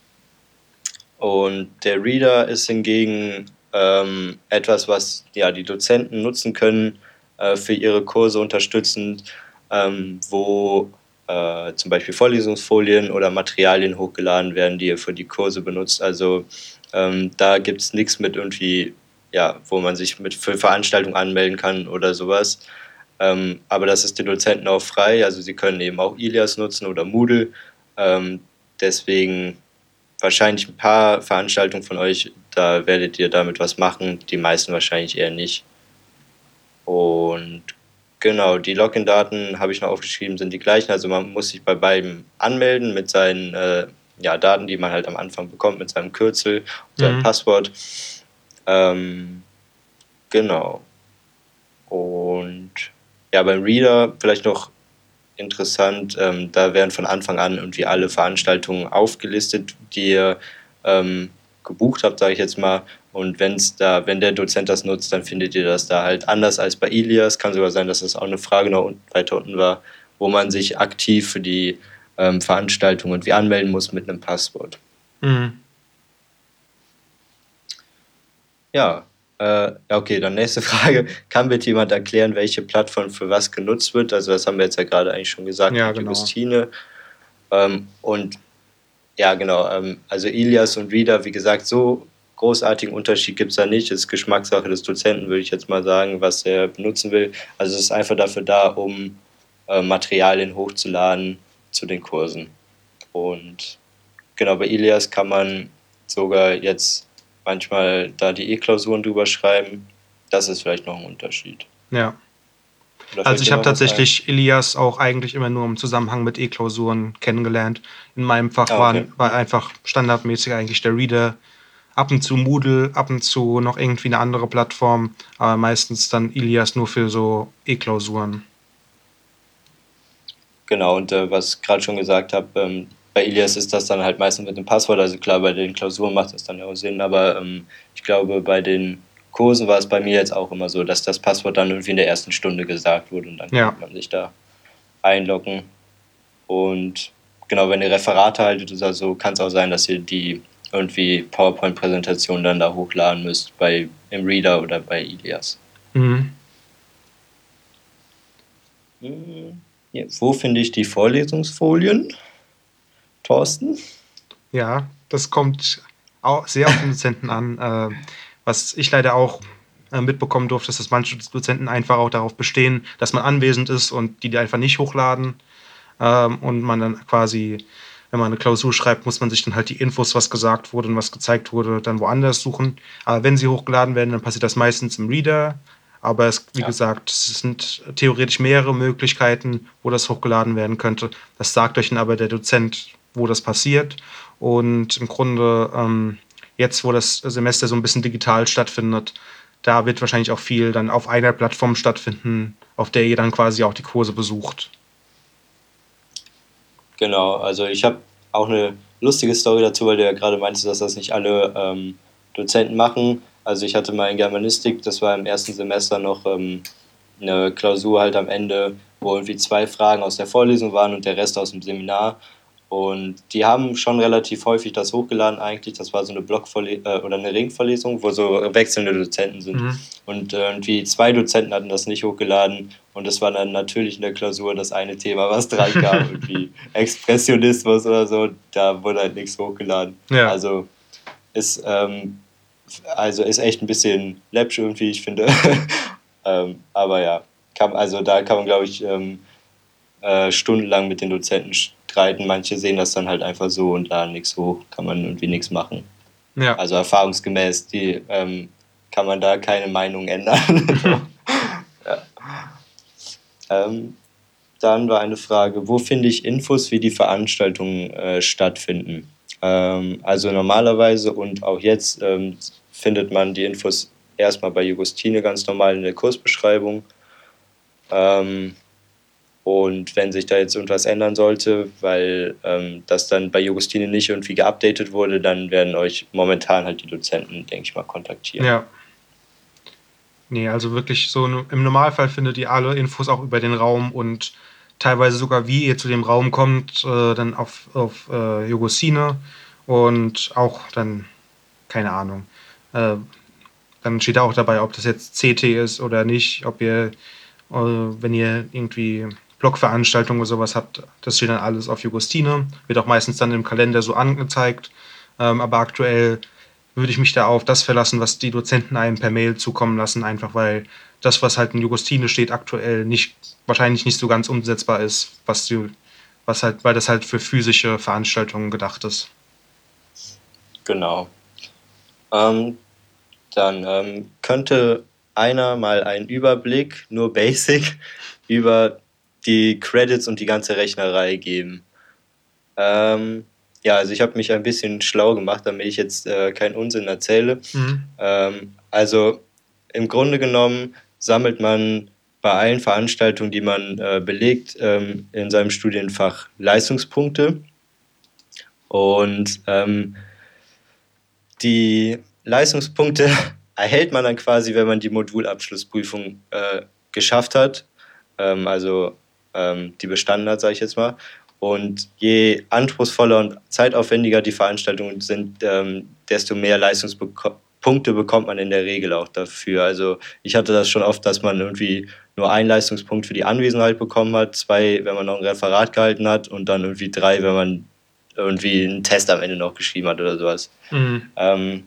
Und der Reader ist hingegen ähm, etwas, was ja, die Dozenten nutzen können äh, für ihre Kurse unterstützend, ähm, wo äh, zum Beispiel Vorlesungsfolien oder Materialien hochgeladen werden, die ihr für die Kurse benutzt. Also ähm, da gibt es nichts mit irgendwie, ja, wo man sich mit für Veranstaltungen anmelden kann oder sowas. Ähm, aber das ist den Dozenten auch frei. Also sie können eben auch Ilias nutzen oder Moodle. Ähm, deswegen wahrscheinlich ein paar Veranstaltungen von euch, da werdet ihr damit was machen, die meisten wahrscheinlich eher nicht. Und genau, die Login-Daten habe ich noch aufgeschrieben, sind die gleichen. Also man muss sich bei beiden anmelden mit seinen äh, ja, Daten, die man halt am Anfang bekommt, mit seinem Kürzel und seinem Mhm. Passwort. Ähm, genau. Und ja, beim Reader vielleicht noch interessant, ähm, da werden von Anfang an irgendwie alle Veranstaltungen aufgelistet, die ihr ähm, gebucht habt, sage ich jetzt mal. Und wenn's da, wenn der Dozent das nutzt, dann findet ihr das da halt anders als bei Ilias. Kann sogar sein, dass das auch eine Frage noch weiter unten war, wo man sich aktiv für die ähm, Veranstaltung irgendwie anmelden muss mit einem Passwort. Mhm. Ja, äh, ja, okay, dann nächste Frage. Kann bitte jemand erklären, welche Plattform für was genutzt wird? Also das haben wir jetzt ja gerade eigentlich schon gesagt Ja, mit genau. Jugostine. Ähm, und ja, genau, ähm, also Ilias und Reader, wie gesagt, so großartigen Unterschied gibt es da nicht. Es ist Geschmackssache des Dozenten, würde ich jetzt mal sagen, was er benutzen will. Also es ist einfach dafür da, um äh, Materialien hochzuladen zu den Kursen. Und genau, bei Ilias kann man sogar jetzt manchmal da die E-Klausuren drüber schreiben. Das ist vielleicht noch ein Unterschied. Ja. Oder Also fällt ich dir habe noch was ein? tatsächlich Ilias auch eigentlich immer nur im Zusammenhang mit E-Klausuren kennengelernt. In meinem Fach Ah, okay. waren, war einfach standardmäßig eigentlich der Reader, ab und zu Moodle, ab und zu noch irgendwie eine andere Plattform, aber meistens dann Ilias nur für so E-Klausuren. Genau, und äh, was ich gerade schon gesagt habe, ähm, bei Ilias ist das dann halt meistens mit dem Passwort. Also klar, bei den Klausuren macht das dann ja auch Sinn, aber ähm, ich glaube, bei den Kursen war es bei mir jetzt auch immer so, dass das Passwort dann irgendwie in der ersten Stunde gesagt wurde und dann Ja. konnte man sich da einloggen. Und genau, wenn ihr Referate haltet oder so, kann es auch sein, dass ihr die irgendwie PowerPoint-Präsentation dann da hochladen müsst bei im Reader oder bei Ilias. Mhm. Hm, ja, wo finde ich die Vorlesungsfolien, Thorsten? Ja, das kommt auch sehr auf den Dozenten an. Äh, was ich leider auch äh, mitbekommen durfte, ist, dass manche Dozenten einfach auch darauf bestehen, dass man anwesend ist und die die einfach nicht hochladen. Ähm, und man dann quasi, wenn man eine Klausur schreibt, muss man sich dann halt die Infos, was gesagt wurde und was gezeigt wurde, dann woanders suchen. Aber wenn sie hochgeladen werden, dann passiert das meistens im Reader. Aber es, wie Ja. gesagt, es sind theoretisch mehrere Möglichkeiten, wo das hochgeladen werden könnte. Das sagt euch dann aber der Dozent, wo das passiert. Und im Grunde, ähm, jetzt, wo das Semester so ein bisschen digital stattfindet, da wird wahrscheinlich auch viel dann auf einer Plattform stattfinden, auf der ihr dann quasi auch die Kurse besucht. Genau, also ich habe auch eine lustige Story dazu, weil du ja gerade meintest, dass das nicht alle ähm, Dozenten machen. Also ich hatte mal in Germanistik, das war im ersten Semester noch ähm, eine Klausur halt am Ende, wo irgendwie zwei Fragen aus der Vorlesung waren und der Rest aus dem Seminar. Und die haben schon relativ häufig das hochgeladen eigentlich. Das war so eine Blockvorlesung äh, oder eine Ringvorlesung, wo so wechselnde Dozenten sind. Mhm. Und äh, irgendwie zwei Dozenten hatten das nicht hochgeladen. Und das war dann natürlich in der Klausur das eine Thema, was dran kam. Irgendwie Expressionismus oder so. Da wurde halt nichts hochgeladen. Ja. Also ist, ähm, also ist echt ein bisschen läppsch irgendwie, ich finde. ähm, aber ja, kann, also da kann man, glaube ich, ähm, äh, stundenlang mit den Dozenten streiten. Manche sehen das dann halt einfach so und laden nichts hoch, kann man irgendwie nichts machen. Ja. Also erfahrungsgemäß die, ähm, kann man da keine Meinung ändern. so. ja. ähm, dann war eine Frage, wo finde ich Infos, wie die Veranstaltungen äh, stattfinden? Ähm, also normalerweise und auch jetzt ähm, findet man die Infos erstmal bei Jugostine ganz normal in der Kursbeschreibung. Ähm, Und wenn sich da jetzt irgendwas ändern sollte, weil ähm, das dann bei Jugostine nicht irgendwie geupdatet wurde, dann werden euch momentan halt die Dozenten, denke ich mal, kontaktieren. Ja. Nee, also wirklich so no- im Normalfall findet ihr alle Infos auch über den Raum und teilweise sogar, wie ihr zu dem Raum kommt, äh, dann auf, auf äh, Jugosine und auch dann, keine Ahnung, äh, dann steht auch dabei, ob das jetzt C T ist oder nicht, ob ihr, äh, wenn ihr irgendwie Blogveranstaltungen oder sowas habt, das steht dann alles auf Jugostine, wird auch meistens dann im Kalender so angezeigt, ähm, aber aktuell würde ich mich da auf das verlassen, was die Dozenten einem per Mail zukommen lassen, einfach weil das, was halt in Jugostine steht, aktuell nicht, wahrscheinlich nicht so ganz umsetzbar ist, was die, was halt, weil das halt für physische Veranstaltungen gedacht ist. Genau. Ähm, dann ähm, könnte einer mal einen Überblick, nur basic, über die Credits und die ganze Rechnerei geben. Ähm, ja, also ich habe mich ein bisschen schlau gemacht, damit ich jetzt äh, keinen Unsinn erzähle. Mhm. Ähm, also im Grunde genommen sammelt man bei allen Veranstaltungen, die man äh, belegt, ähm, in seinem Studienfach Leistungspunkte. Und ähm, die Leistungspunkte erhält man dann quasi, wenn man die Modulabschlussprüfung äh, geschafft hat. Ähm, also ähm, die bestanden hat, sage ich jetzt mal. Und je anspruchsvoller und zeitaufwendiger die Veranstaltungen sind, ähm, desto mehr Leistungspunkte bekommt man in der Regel auch dafür. Also ich hatte das schon oft, dass man irgendwie nur einen Leistungspunkt für die Anwesenheit bekommen hat, zwei, wenn man noch ein Referat gehalten hat und dann irgendwie drei, wenn man irgendwie einen Test am Ende noch geschrieben hat oder sowas. Mhm. Ähm,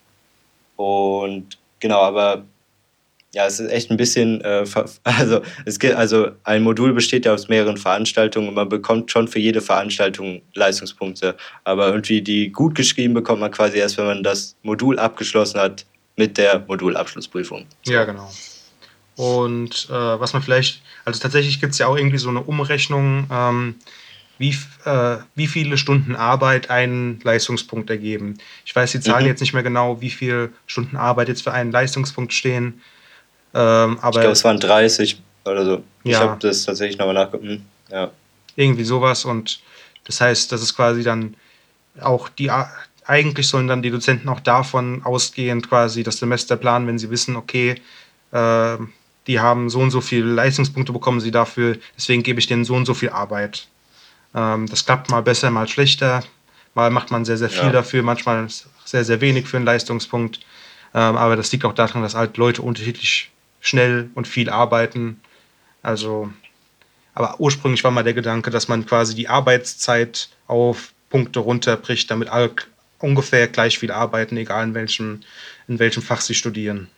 und genau, aber ja, es ist echt ein bisschen, äh, also es gibt, also ein Modul besteht ja aus mehreren Veranstaltungen und man bekommt schon für jede Veranstaltung Leistungspunkte. Aber irgendwie die gut geschrieben bekommt man quasi erst, wenn man das Modul abgeschlossen hat mit der Modulabschlussprüfung. So. Ja, genau. Und äh, was man vielleicht, also tatsächlich gibt es ja auch irgendwie so eine Umrechnung, ähm, wie, äh, wie viele Stunden Arbeit einen Leistungspunkt ergeben. Ich weiß die Zahlen Mhm. jetzt nicht mehr genau, wie viele Stunden Arbeit jetzt für einen Leistungspunkt stehen. Ähm, Ich glaube, aber es waren dreißig oder so. Ich ja, habe das tatsächlich nochmal nachgeguckt. Ja. irgendwie sowas. Und das heißt, das ist quasi dann auch die, eigentlich sollen dann die Dozenten auch davon ausgehend quasi das Semester planen, wenn sie wissen, okay, äh, die haben so und so viele Leistungspunkte bekommen sie dafür, deswegen gebe ich denen so und so viel Arbeit. Ähm, das klappt mal besser, mal schlechter. Mal macht man sehr, sehr viel Ja. dafür, manchmal sehr, sehr wenig für einen Leistungspunkt. Ähm, aber das liegt auch daran, dass halt Leute unterschiedlich schnell und viel arbeiten. Also, aber ursprünglich war mal der Gedanke, dass man quasi die Arbeitszeit auf Punkte runterbricht, damit alle ungefähr gleich viel arbeiten, egal in welchem, in welchem Fach sie studieren.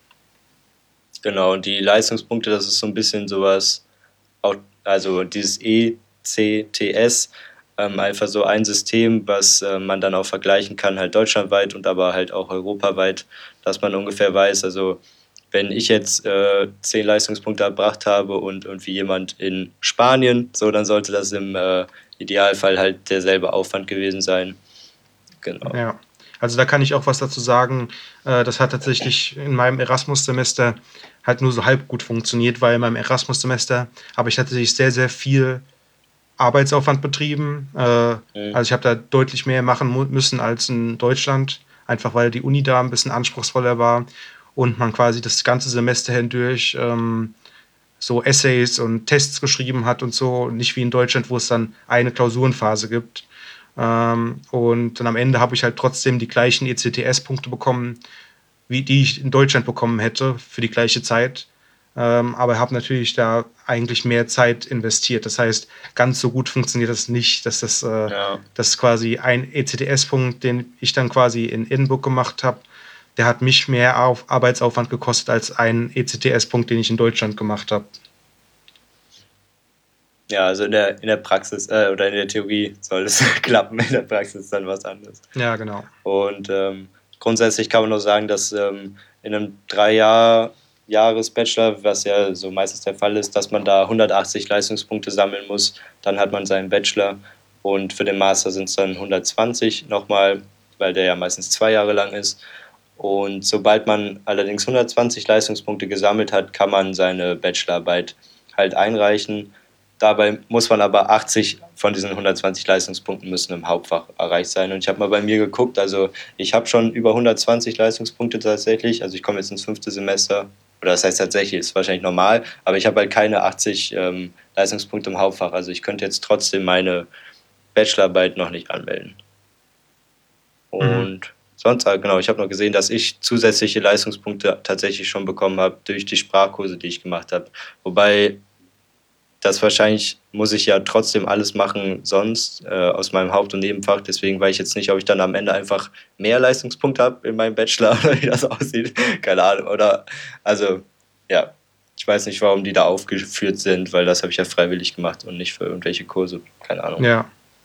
Genau, und die Leistungspunkte, das ist so ein bisschen sowas, auch, also dieses E C T S, ähm, einfach so ein System, was äh, man dann auch vergleichen kann, halt deutschlandweit und aber halt auch europaweit, dass man ungefähr weiß, also wenn ich jetzt äh, zehn Leistungspunkte erbracht habe und irgendwie jemand in Spanien, so, dann sollte das im äh, Idealfall halt derselbe Aufwand gewesen sein. Genau. Ja, also da kann ich auch was dazu sagen. Äh, das hat tatsächlich in meinem Erasmus-Semester halt nur so halb gut funktioniert, weil in meinem Erasmus-Semester habe ich tatsächlich sehr, sehr viel Arbeitsaufwand betrieben. Äh, Mhm. also ich habe da deutlich mehr machen mu- müssen als in Deutschland, einfach weil die Uni da ein bisschen anspruchsvoller war und man quasi das ganze Semester hindurch ähm, so Essays und Tests geschrieben hat und so, nicht wie in Deutschland, wo es dann eine Klausurenphase gibt. Ähm, und dann am Ende habe ich halt trotzdem die gleichen E C T S-Punkte bekommen, wie die ich in Deutschland bekommen hätte für die gleiche Zeit. Ähm, aber habe natürlich da eigentlich mehr Zeit investiert. Das heißt, ganz so gut funktioniert das nicht, dass das, äh, Ja. das quasi ein E C T S-Punkt, den ich dann quasi in Edinburgh gemacht habe, der hat mich mehr auf Arbeitsaufwand gekostet als ein E C T S-Punkt, den ich in Deutschland gemacht habe. Ja, also in der, in der Praxis äh, oder in der Theorie soll es klappen, in der Praxis dann was anderes. Ja, genau. Und ähm, grundsätzlich kann man nur sagen, dass ähm, in einem drei Jahr Jahres-Bachelor, was ja so meistens der Fall ist, dass man da hundertachtzig Leistungspunkte sammeln muss, dann hat man seinen Bachelor und für den Master sind es dann hundertzwanzig nochmal, weil der ja meistens zwei Jahre lang ist. Und sobald man allerdings hundertzwanzig Leistungspunkte gesammelt hat, kann man seine Bachelorarbeit halt einreichen. Dabei muss man aber achtzig von diesen hundertzwanzig Leistungspunkten müssen im Hauptfach erreicht sein. Und ich habe mal bei mir geguckt, also ich habe schon über hundertzwanzig Leistungspunkte tatsächlich. Also ich komme jetzt ins fünfte Semester. Oder das heißt tatsächlich, ist wahrscheinlich normal. Aber ich habe halt keine achtzig ähm, Leistungspunkte im Hauptfach. Also ich könnte jetzt trotzdem meine Bachelorarbeit noch nicht anmelden. Und mhm. sonst, genau, ich habe noch gesehen, dass ich zusätzliche Leistungspunkte tatsächlich schon bekommen habe durch die Sprachkurse, die ich gemacht habe. Wobei das wahrscheinlich muss ich ja trotzdem alles machen sonst äh, aus meinem Haupt- und Nebenfach. Deswegen weiß ich jetzt nicht, ob ich dann am Ende einfach mehr Leistungspunkte habe in meinem Bachelor oder wie das aussieht. Keine Ahnung. Oder also ja, ich weiß nicht, warum die da aufgeführt sind, weil das habe ich ja freiwillig gemacht und nicht für irgendwelche Kurse. Keine Ahnung. Ja.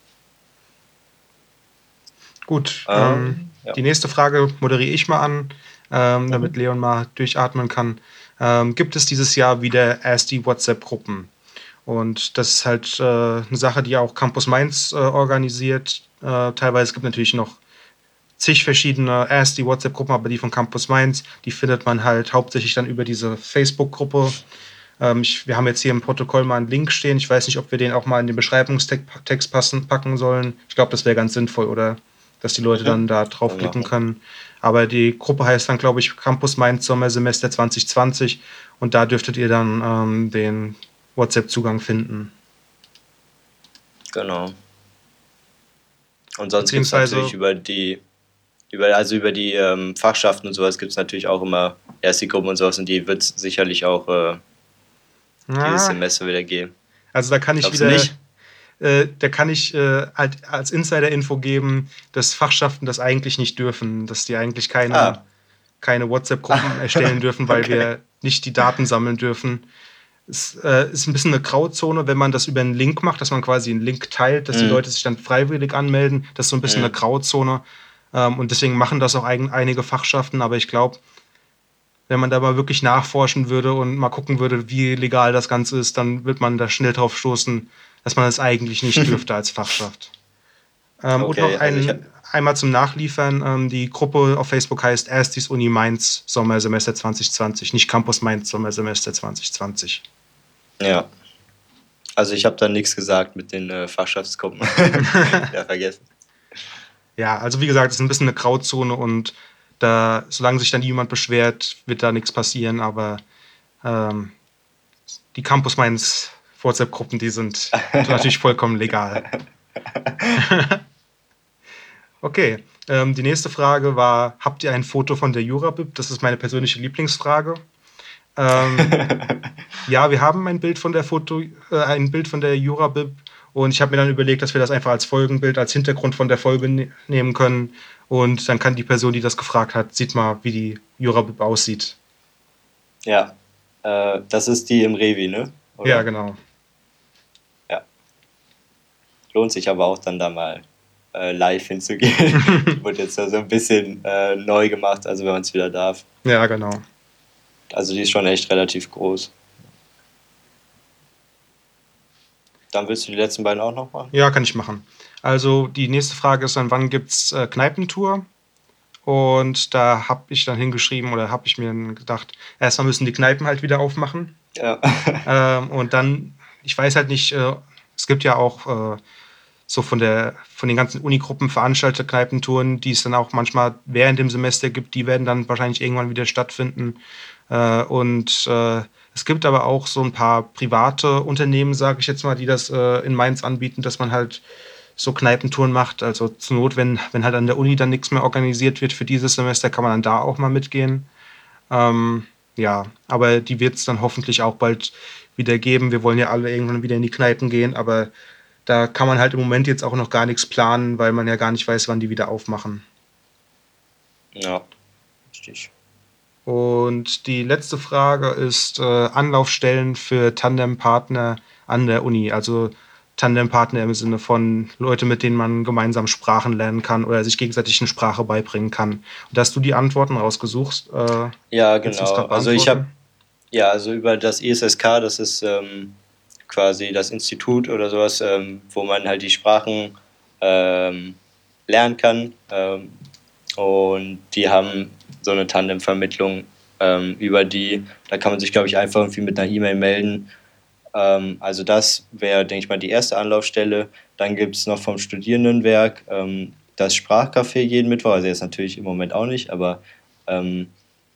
Gut. Ähm, ähm, ja. Die nächste Frage moderiere ich mal an, ähm, damit mhm. Leon mal durchatmen kann. Ähm, gibt es dieses Jahr wieder erst die WhatsApp-Gruppen? Und das ist halt äh, eine Sache, die auch Campus Mainz äh, organisiert. Äh, teilweise gibt es natürlich noch zig verschiedene erst die WhatsApp-Gruppen, aber die von Campus Mainz, die findet man halt hauptsächlich dann über diese Facebook-Gruppe. Ähm, ich, wir haben jetzt hier im Protokoll mal einen Link stehen. Ich weiß nicht, ob wir den auch mal in den Beschreibungstext passen, packen sollen. Ich glaube, das wäre ganz sinnvoll, oder? Dass die Leute ja. dann da draufklicken können. Aber die Gruppe heißt dann, glaube ich, Campus Mainz Sommersemester zwanzig zwanzig und da dürftet ihr dann ähm, den WhatsApp-Zugang finden. Genau. Und sonst gibt es natürlich über die, über, also über die ähm, Fachschaften und sowas gibt es natürlich auch immer erst die Gruppen und sowas und die wird es sicherlich auch äh, Ja. dieses Semester wieder geben. Also da kann ich Glaubst du wieder, nicht? äh, da kann ich äh, halt als Insider-Info geben, dass Fachschaften das eigentlich nicht dürfen, dass die eigentlich keine, Ah. keine WhatsApp-Gruppen Ah. erstellen dürfen, weil Okay. wir nicht die Daten sammeln dürfen. Es äh, ist ein bisschen eine Grauzone, wenn man das über einen Link macht, dass man quasi einen Link teilt, dass die Mhm. Leute sich dann freiwillig anmelden. Das ist so ein bisschen Mhm. eine Grauzone. Ähm, und deswegen machen das auch ein, einige Fachschaften. Aber ich glaube, wenn man da mal wirklich nachforschen würde und mal gucken würde, wie legal das Ganze ist, dann wird man da schnell drauf stoßen, dass man das eigentlich nicht dürfte als Fachschaft. Ähm, Okay, und noch ein, also ich hab- einmal zum Nachliefern. Ähm, die Gruppe auf Facebook heißt Erstis Uni Mainz Sommersemester zwanzig zwanzig, nicht Campus Mainz Sommersemester zwanzig zwanzig. Ja. Also ich habe da nichts gesagt mit den äh, Fachschaftsgruppen. Ja, vergessen. Ja, also wie gesagt, es ist ein bisschen eine Grauzone und da, solange sich dann niemand beschwert, wird da nichts passieren, aber ähm, die Campus Mainz WhatsApp-Gruppen, die sind natürlich vollkommen legal. Okay, ähm, die nächste Frage war, habt ihr ein Foto von der Jurabib? Das ist meine persönliche Lieblingsfrage. Ähm, ja, wir haben ein Bild von der Foto, äh, ein Bild von der Jurabib und ich habe mir dann überlegt, dass wir das einfach als Folgenbild, als Hintergrund von der Folge ne- nehmen können und dann kann die Person, die das gefragt hat, sieht mal, wie die Jurabib aussieht. Ja. Äh, das ist die im Revi, ne? Oder? Ja, genau. Lohnt sich aber auch dann da mal äh, live hinzugehen. Die wird jetzt so ein bisschen äh, neu gemacht, also wenn man es wieder darf. Ja, genau. Also die ist schon echt relativ groß. Dann willst du die letzten beiden auch noch machen? Ja, kann ich machen. Also die nächste Frage ist dann, wann gibt es äh, Kneipentour? Und da habe ich dann hingeschrieben oder habe ich mir gedacht, erstmal müssen die Kneipen halt wieder aufmachen. Ja. Ähm, und dann, ich weiß halt nicht, äh, es gibt ja auch äh, so von, der, von den ganzen Unigruppen veranstaltete Kneipentouren, die es dann auch manchmal während dem Semester gibt, die werden dann wahrscheinlich irgendwann wieder stattfinden. Äh, und äh, Es gibt aber auch so ein paar private Unternehmen, sage ich jetzt mal, die das äh, in Mainz anbieten, dass man halt so Kneipentouren macht. Also zur Not, wenn, wenn halt an der Uni dann nichts mehr organisiert wird für dieses Semester, kann man dann da auch mal mitgehen. Ähm, ja, aber die wird es dann hoffentlich auch bald wieder geben. Wir wollen ja alle irgendwann wieder in die Kneipen gehen, aber da kann man halt im Moment jetzt auch noch gar nichts planen, weil man ja gar nicht weiß, wann die wieder aufmachen. Ja, richtig. Und die letzte Frage ist äh, Anlaufstellen für Tandempartner an der Uni. Also Tandempartner im Sinne von Leute, mit denen man gemeinsam Sprachen lernen kann oder sich gegenseitig eine Sprache beibringen kann. Und da hast du die Antworten rausgesucht. Äh, Ja, willst du uns genau. gerade Also ich habe, beantworten? ja, also über das I S S K, das ist ähm, quasi das Institut oder sowas, ähm, wo man halt die Sprachen ähm, lernen kann. Ähm, und die haben so eine Tandemvermittlung ähm, über die, da kann man sich, glaube ich, einfach irgendwie mit einer E-Mail melden. Ähm, also das wäre, denke ich mal, die erste Anlaufstelle. Dann gibt es noch vom Studierendenwerk ähm, das Sprachcafé jeden Mittwoch. Also jetzt natürlich im Moment auch nicht, aber ähm,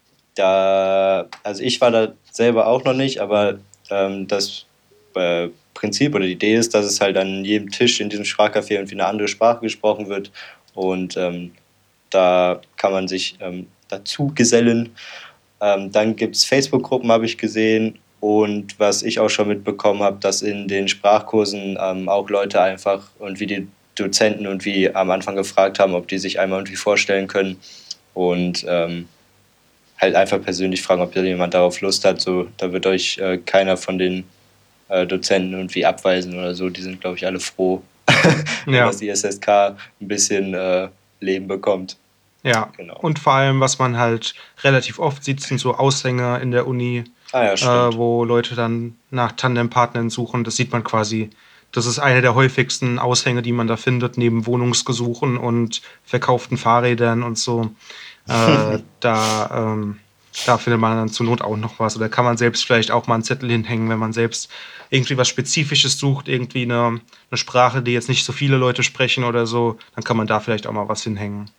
da, also ich war da selber auch noch nicht, aber ähm, das äh, Prinzip oder die Idee ist, dass es halt an jedem Tisch in diesem Sprachcafé irgendwie eine andere Sprache gesprochen wird und ähm, da kann man sich ähm, dazu gesellen. Ähm, dann gibt es Facebook-Gruppen, habe ich gesehen. Und was ich auch schon mitbekommen habe, dass in den Sprachkursen ähm, auch Leute einfach und wie die Dozenten und wie am Anfang gefragt haben, ob die sich einmal irgendwie vorstellen können und ähm, halt einfach persönlich fragen, ob jemand darauf Lust hat. So, da wird euch äh, keiner von den äh, Dozenten irgendwie abweisen oder so. Die sind, glaube ich, alle froh, wenn Ja, das I S S K ein bisschen äh, Leben bekommt. ja. Genau. Und vor allem, was man halt relativ oft sieht, sind so Aushänge in der Uni, Ah ja, äh, stimmt. wo Leute dann nach Tandempartnern suchen. Das sieht man quasi. Das ist eine der häufigsten Aushänge, die man da findet, neben Wohnungsgesuchen und verkauften Fahrrädern und so. Äh, da, ähm, da findet man dann zur Not auch noch was. Oder kann man selbst vielleicht auch mal einen Zettel hinhängen, wenn man selbst irgendwie was Spezifisches sucht, irgendwie eine, eine Sprache, die jetzt nicht so viele Leute sprechen oder so, dann kann man da vielleicht auch mal was hinhängen.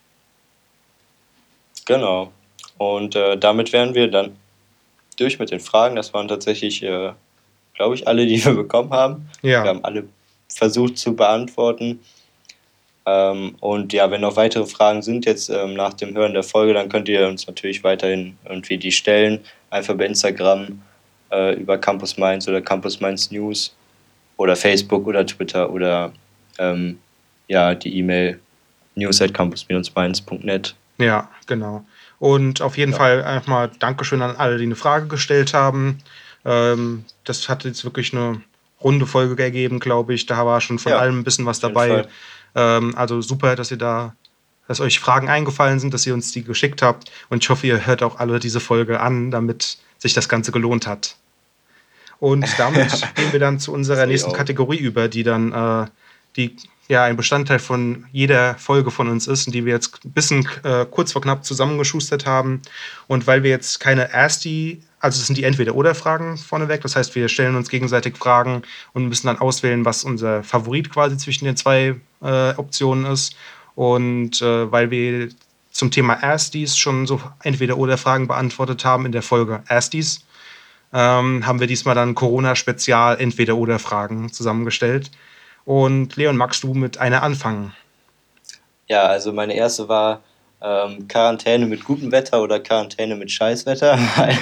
Genau. Und äh, damit wären wir dann durch mit den Fragen. Das waren tatsächlich, äh, glaube ich, alle, die wir bekommen haben. Wir Ja, haben alle versucht zu beantworten. Ähm, und ja, wenn noch weitere Fragen sind jetzt ähm, nach dem Hören der Folge, dann könnt ihr uns natürlich weiterhin irgendwie die stellen. Einfach bei Instagram äh, über Campus Mainz oder Campus Mainz News oder Facebook oder Twitter oder ähm, ja, die E-Mail news at campus-mainz punkt net. ja, genau. Und auf jeden Ja. Fall einfach mal Dankeschön an alle, die eine Frage gestellt haben. Ähm, das hat jetzt wirklich eine runde Folge ergeben, glaube ich. Da war schon von Ja, allem ein bisschen was auf jeden dabei. Fall. Ähm, also super, dass ihr da, dass euch Fragen eingefallen sind, dass ihr uns die geschickt habt. Und ich hoffe, ihr hört auch alle diese Folge an, damit sich das Ganze gelohnt hat. Und damit gehen wir dann zu unserer Sehe ich nächsten auch. Kategorie über, die dann äh, die ja ein Bestandteil von jeder Folge von uns ist und die wir jetzt ein bisschen äh, kurz vor knapp zusammengeschustert haben. Und weil wir jetzt keine Ersti, also es sind die Entweder-Oder-Fragen vorneweg, das heißt, wir stellen uns gegenseitig Fragen und müssen dann auswählen, was unser Favorit quasi zwischen den zwei äh, Optionen ist. Und äh, weil wir zum Thema Erstis schon so Entweder-Oder-Fragen beantwortet haben in der Folge Erstis, ähm, haben wir diesmal dann Corona-Spezial Entweder-Oder-Fragen zusammengestellt. Und Leon, magst du mit einer anfangen? Ja, also meine erste war ähm, Quarantäne mit gutem Wetter oder Quarantäne mit Scheißwetter.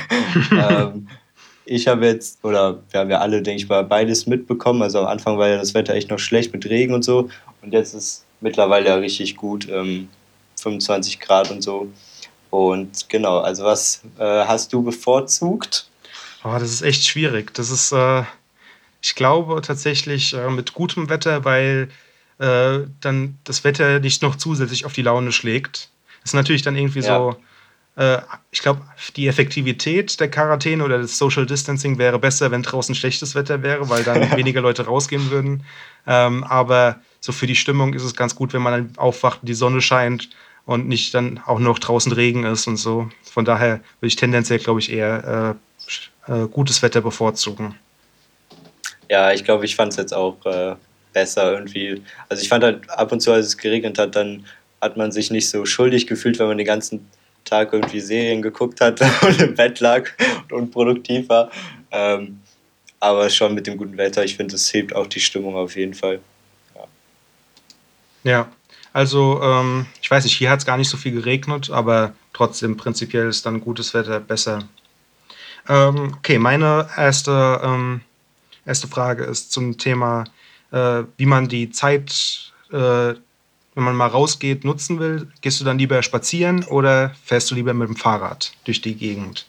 ähm, ich habe jetzt, oder wir haben ja alle, denke ich mal, beides mitbekommen. Also am Anfang war ja das Wetter echt noch schlecht mit Regen und so. Und jetzt ist mittlerweile ja richtig gut, ähm, fünfundzwanzig Grad und so. Und genau, also was äh, hast du bevorzugt? Oh, das ist echt schwierig. Das ist, äh, ich glaube tatsächlich äh, mit gutem Wetter, weil äh, dann das Wetter nicht noch zusätzlich auf die Laune schlägt. Das ist natürlich dann irgendwie Ja, so, äh, ich glaube, die Effektivität der Quarantäne oder des Social Distancing wäre besser, wenn draußen schlechtes Wetter wäre, weil dann weniger Leute rausgehen würden. Ähm, aber so für die Stimmung ist es ganz gut, wenn man dann aufwacht und die Sonne scheint und nicht dann auch noch draußen Regen ist und so. Von daher würde ich tendenziell, glaube ich, eher äh, äh, gutes Wetter bevorzugen. ja, ich glaube, ich fand es jetzt auch äh, besser irgendwie. Also ich fand halt ab und zu, als es geregnet hat, dann hat man sich nicht so schuldig gefühlt, wenn man den ganzen Tag irgendwie Serien geguckt hat und im Bett lag und unproduktiv war. ähm, aber schon mit dem guten Wetter, ich finde, das hebt auch die Stimmung auf jeden Fall. Ja. Ja, also ähm, ich weiß nicht, hier hat es gar nicht so viel geregnet, aber trotzdem prinzipiell ist dann gutes Wetter besser. Ähm, okay, meine erste, ähm, erste Frage ist zum Thema, äh, wie man die Zeit, äh, wenn man mal rausgeht, nutzen will. Gehst du dann lieber spazieren oder fährst du lieber mit dem Fahrrad durch die Gegend?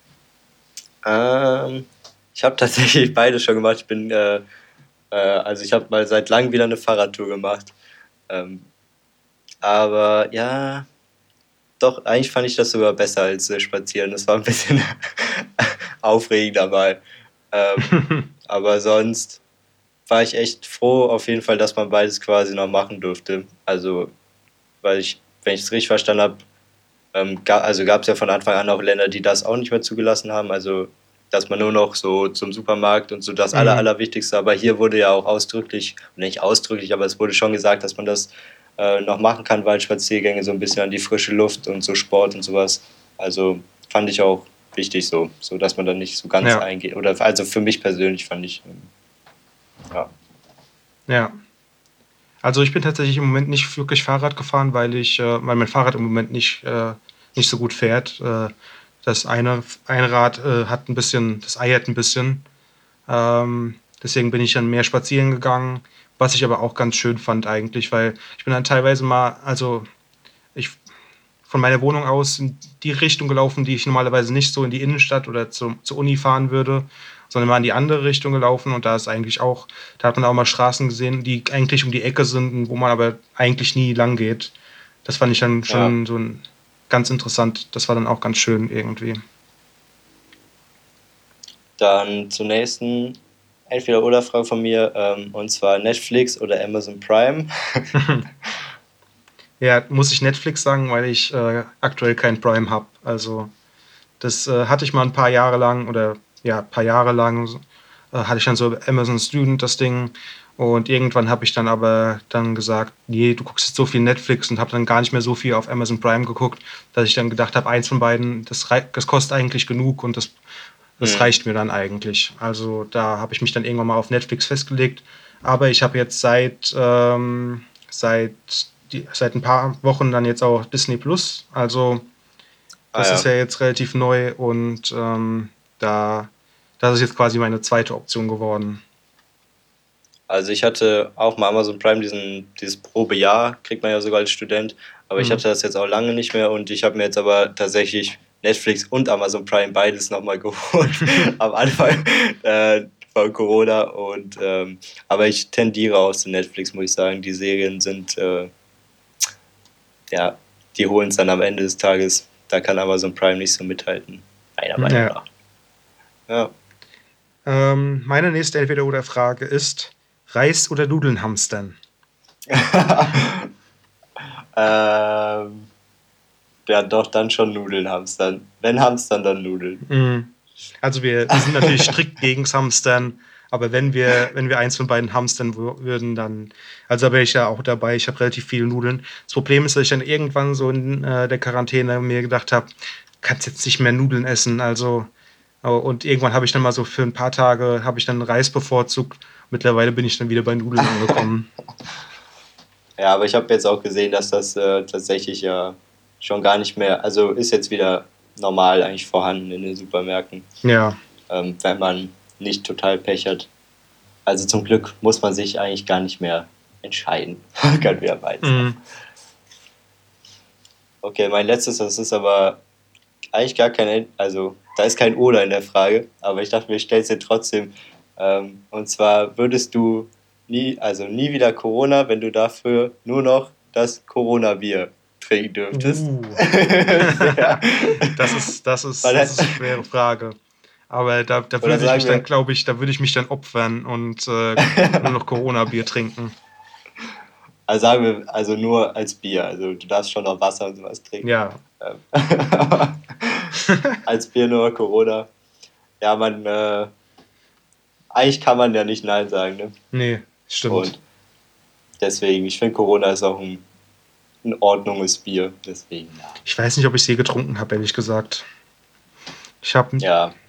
Ähm, ich habe tatsächlich beides schon gemacht. Ich bin, äh, äh, also ich habe mal seit langem wieder eine Fahrradtour gemacht. Ähm, aber ja, doch, eigentlich fand ich das sogar besser als äh, spazieren. Das war ein bisschen aufregender mal. Ähm, aber sonst war ich echt froh auf jeden Fall, dass man beides quasi noch machen durfte. Also, weil ich, wenn ich es richtig verstanden habe, ähm, ga, also gab es ja von Anfang an auch Länder, die das auch nicht mehr zugelassen haben. Also, dass man nur noch so zum Supermarkt und so das Aller, Mm, Allerwichtigste. Aber hier wurde ja auch ausdrücklich, nicht ausdrücklich, aber es wurde schon gesagt, dass man das äh, noch machen kann, Waldspaziergänge, so ein bisschen an die frische Luft und so Sport und sowas. Also fand ich auch wichtig so, so dass man dann nicht so ganz ja, eingeht. Oder also für mich persönlich fand ich, ähm, ja. ja. Also ich bin tatsächlich im Moment nicht wirklich Fahrrad gefahren, weil ich, äh, weil mein Fahrrad im Moment nicht, äh, nicht so gut fährt. Äh, das eine, eine Rad äh, hat ein bisschen, das eiert ein bisschen. Ähm, deswegen bin ich dann mehr spazieren gegangen, was ich aber auch ganz schön fand eigentlich, weil ich bin dann teilweise mal, also ich von meiner Wohnung aus in die Richtung gelaufen, die ich normalerweise nicht so in die Innenstadt oder zu, zur Uni fahren würde, sondern mal in die andere Richtung gelaufen und da ist eigentlich auch, da hat man auch mal Straßen gesehen, die eigentlich um die Ecke sind, wo man aber eigentlich nie lang geht. Das fand ich dann Ja. schon so ein, ganz interessant. Das war dann auch ganz schön irgendwie. Dann zur nächsten Entweder-Oder-Frage von mir, ähm, und zwar Netflix oder Amazon Prime. Ja, muss ich Netflix sagen, weil ich äh, aktuell kein Prime habe. Also das äh, hatte ich mal ein paar Jahre lang oder ja, ein paar Jahre lang äh, hatte ich dann so Amazon Student das Ding und irgendwann habe ich dann aber dann gesagt, nee, du guckst jetzt so viel Netflix und habe dann gar nicht mehr so viel auf Amazon Prime geguckt, dass ich dann gedacht habe, eins von beiden, das, rei- das kostet eigentlich genug und das, das Hm. reicht mir dann eigentlich. Also da habe ich mich dann irgendwann mal auf Netflix festgelegt, aber ich habe jetzt seit, ähm, seit, die, seit ein paar Wochen dann jetzt auch Disney Plus, also Ah das ist ja. ja jetzt relativ neu und ähm, da, das ist jetzt quasi meine zweite Option geworden. Also ich hatte auch mal Amazon Prime, diesen, dieses Probejahr, kriegt man ja sogar als Student, aber ich Mhm. hatte das jetzt auch lange nicht mehr und ich habe mir jetzt aber tatsächlich Netflix und Amazon Prime beides nochmal geholt am Anfang äh, von Corona und ähm, aber ich tendiere auch zu Netflix, muss ich sagen. Die Serien sind, äh, ja, die holen es dann am Ende des Tages. Da kann Amazon Prime nicht so mithalten, meiner Meinung Ja. nach. Ja. Ähm, meine nächste Entweder-oder-Frage ist: Reis oder Nudeln hamstern? ähm, ja, doch, dann schon Nudeln hamstern. Wenn hamstern, dann Nudeln. Mhm. Also wir, wir sind natürlich strikt gegen Hamstern, aber wenn wir, wenn wir eins von beiden hamstern wür- würden, dann, also da wäre ich ja auch dabei. Ich habe relativ viele Nudeln. Das Problem ist, dass ich dann irgendwann so in äh, der Quarantäne mir gedacht habe, kannst jetzt nicht mehr Nudeln essen. Also äh, und irgendwann habe ich dann mal so für ein paar Tage habe ich dann Reis bevorzugt. Mittlerweile bin ich dann wieder bei Nudeln angekommen. Ja, aber ich habe jetzt auch gesehen, dass das äh, tatsächlich ja schon gar nicht mehr, also ist jetzt wieder normal eigentlich vorhanden in den Supermärkten, Ja. ähm, wenn man nicht total Pech hat. Also zum Glück muss man sich eigentlich gar nicht mehr entscheiden. Kann wieder meins haben. Mhm. Okay, mein letztes, das ist aber eigentlich gar kein, also da ist kein Oder in der Frage, aber ich dachte mir, ich stelle es dir trotzdem. Ähm, und zwar würdest du nie, also nie wieder Corona, wenn du dafür nur noch das Corona-Bier trinken dürftest. Uh. Sehr. Das ist, das ist, Weil das dann, ist eine schwere Frage. Aber da, da oder würde ich sagen mich dann, wir, glaube ich, da würde ich mich dann opfern und äh, nur noch Corona-Bier trinken. also sagen wir, also nur als Bier, also du darfst schon noch Wasser und sowas trinken. Ja. Ähm, als Bier nur Corona. Ja, man, äh, eigentlich kann man ja nicht Nein sagen, ne? Nee, stimmt. Und deswegen, ich finde Corona ist auch ein in Ordnunges Bier. Deswegen, ja. Ich weiß nicht, ob ich es je getrunken habe, ehrlich gesagt. Ich habe Ja,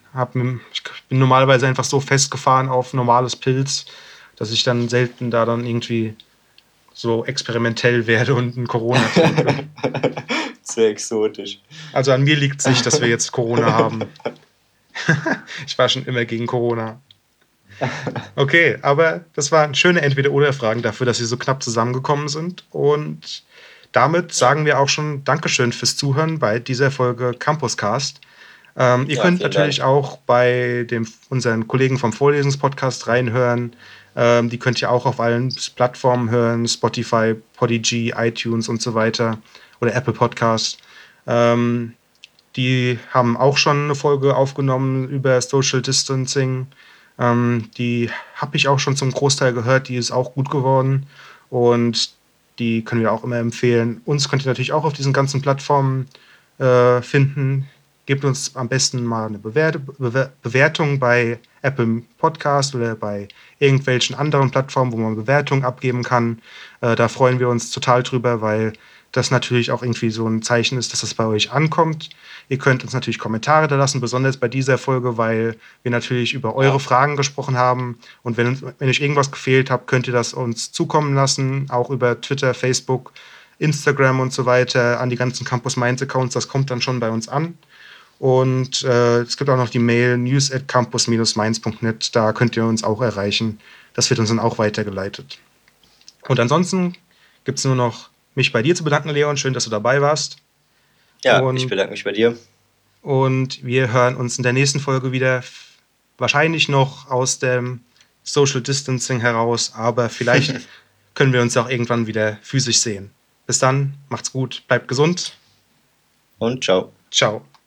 hab, ich bin normalerweise einfach so festgefahren auf normales Pilz, dass ich dann selten da dann irgendwie so experimentell werde und ein Corona trinke. Sehr exotisch. Also an mir liegt es nicht, dass wir jetzt Corona haben. Ich war schon immer gegen Corona. Okay, aber das waren schöne Entweder-Oder-Fragen dafür, dass sie so knapp zusammengekommen sind. Und damit sagen wir auch schon Dankeschön fürs Zuhören bei dieser Folge Campuscast. Ähm, ihr Ja, könnt vielen natürlich Dank. auch bei dem, unseren Kollegen vom Vorlesungspodcast reinhören. Ähm, die könnt ihr auch auf allen Plattformen hören: Spotify, Podigy, iTunes und so weiter. Oder Apple Podcast. Ähm, die haben auch schon eine Folge aufgenommen über Social Distancing. Ähm, die habe ich auch schon zum Großteil gehört. Die ist auch gut geworden. Und die können wir auch immer empfehlen. Uns könnt ihr natürlich auch auf diesen ganzen Plattformen äh, finden. Gebt uns am besten mal eine Bewert Bewer Bewertung bei Apple Podcast oder bei irgendwelchen anderen Plattformen, wo man Bewertungen abgeben kann. Äh, da freuen wir uns total drüber, weil das natürlich auch irgendwie so ein Zeichen ist, dass das bei euch ankommt. Ihr könnt uns natürlich Kommentare da lassen, besonders bei dieser Folge, weil wir natürlich über eure Ja, Fragen gesprochen haben. Und wenn, uns, wenn euch irgendwas gefehlt hat, könnt ihr das uns zukommen lassen, auch über Twitter, Facebook, Instagram und so weiter, an die ganzen Campus Mainz Accounts. Das kommt dann schon bei uns an. Und äh, es gibt auch noch die Mail news at campus mainz punkt net. Da könnt ihr uns auch erreichen. Das wird uns dann auch weitergeleitet. Und ansonsten gibt es nur noch mich bei dir zu bedanken, Leon. Schön, dass du dabei warst. ja, ich Und, bedanke mich bei dir. und wir hören uns in der nächsten Folge wieder. Wahrscheinlich noch aus dem Social Distancing heraus, aber vielleicht können wir uns auch irgendwann wieder physisch sehen. Bis dann, macht's gut, bleibt gesund. Und ciao. Ciao.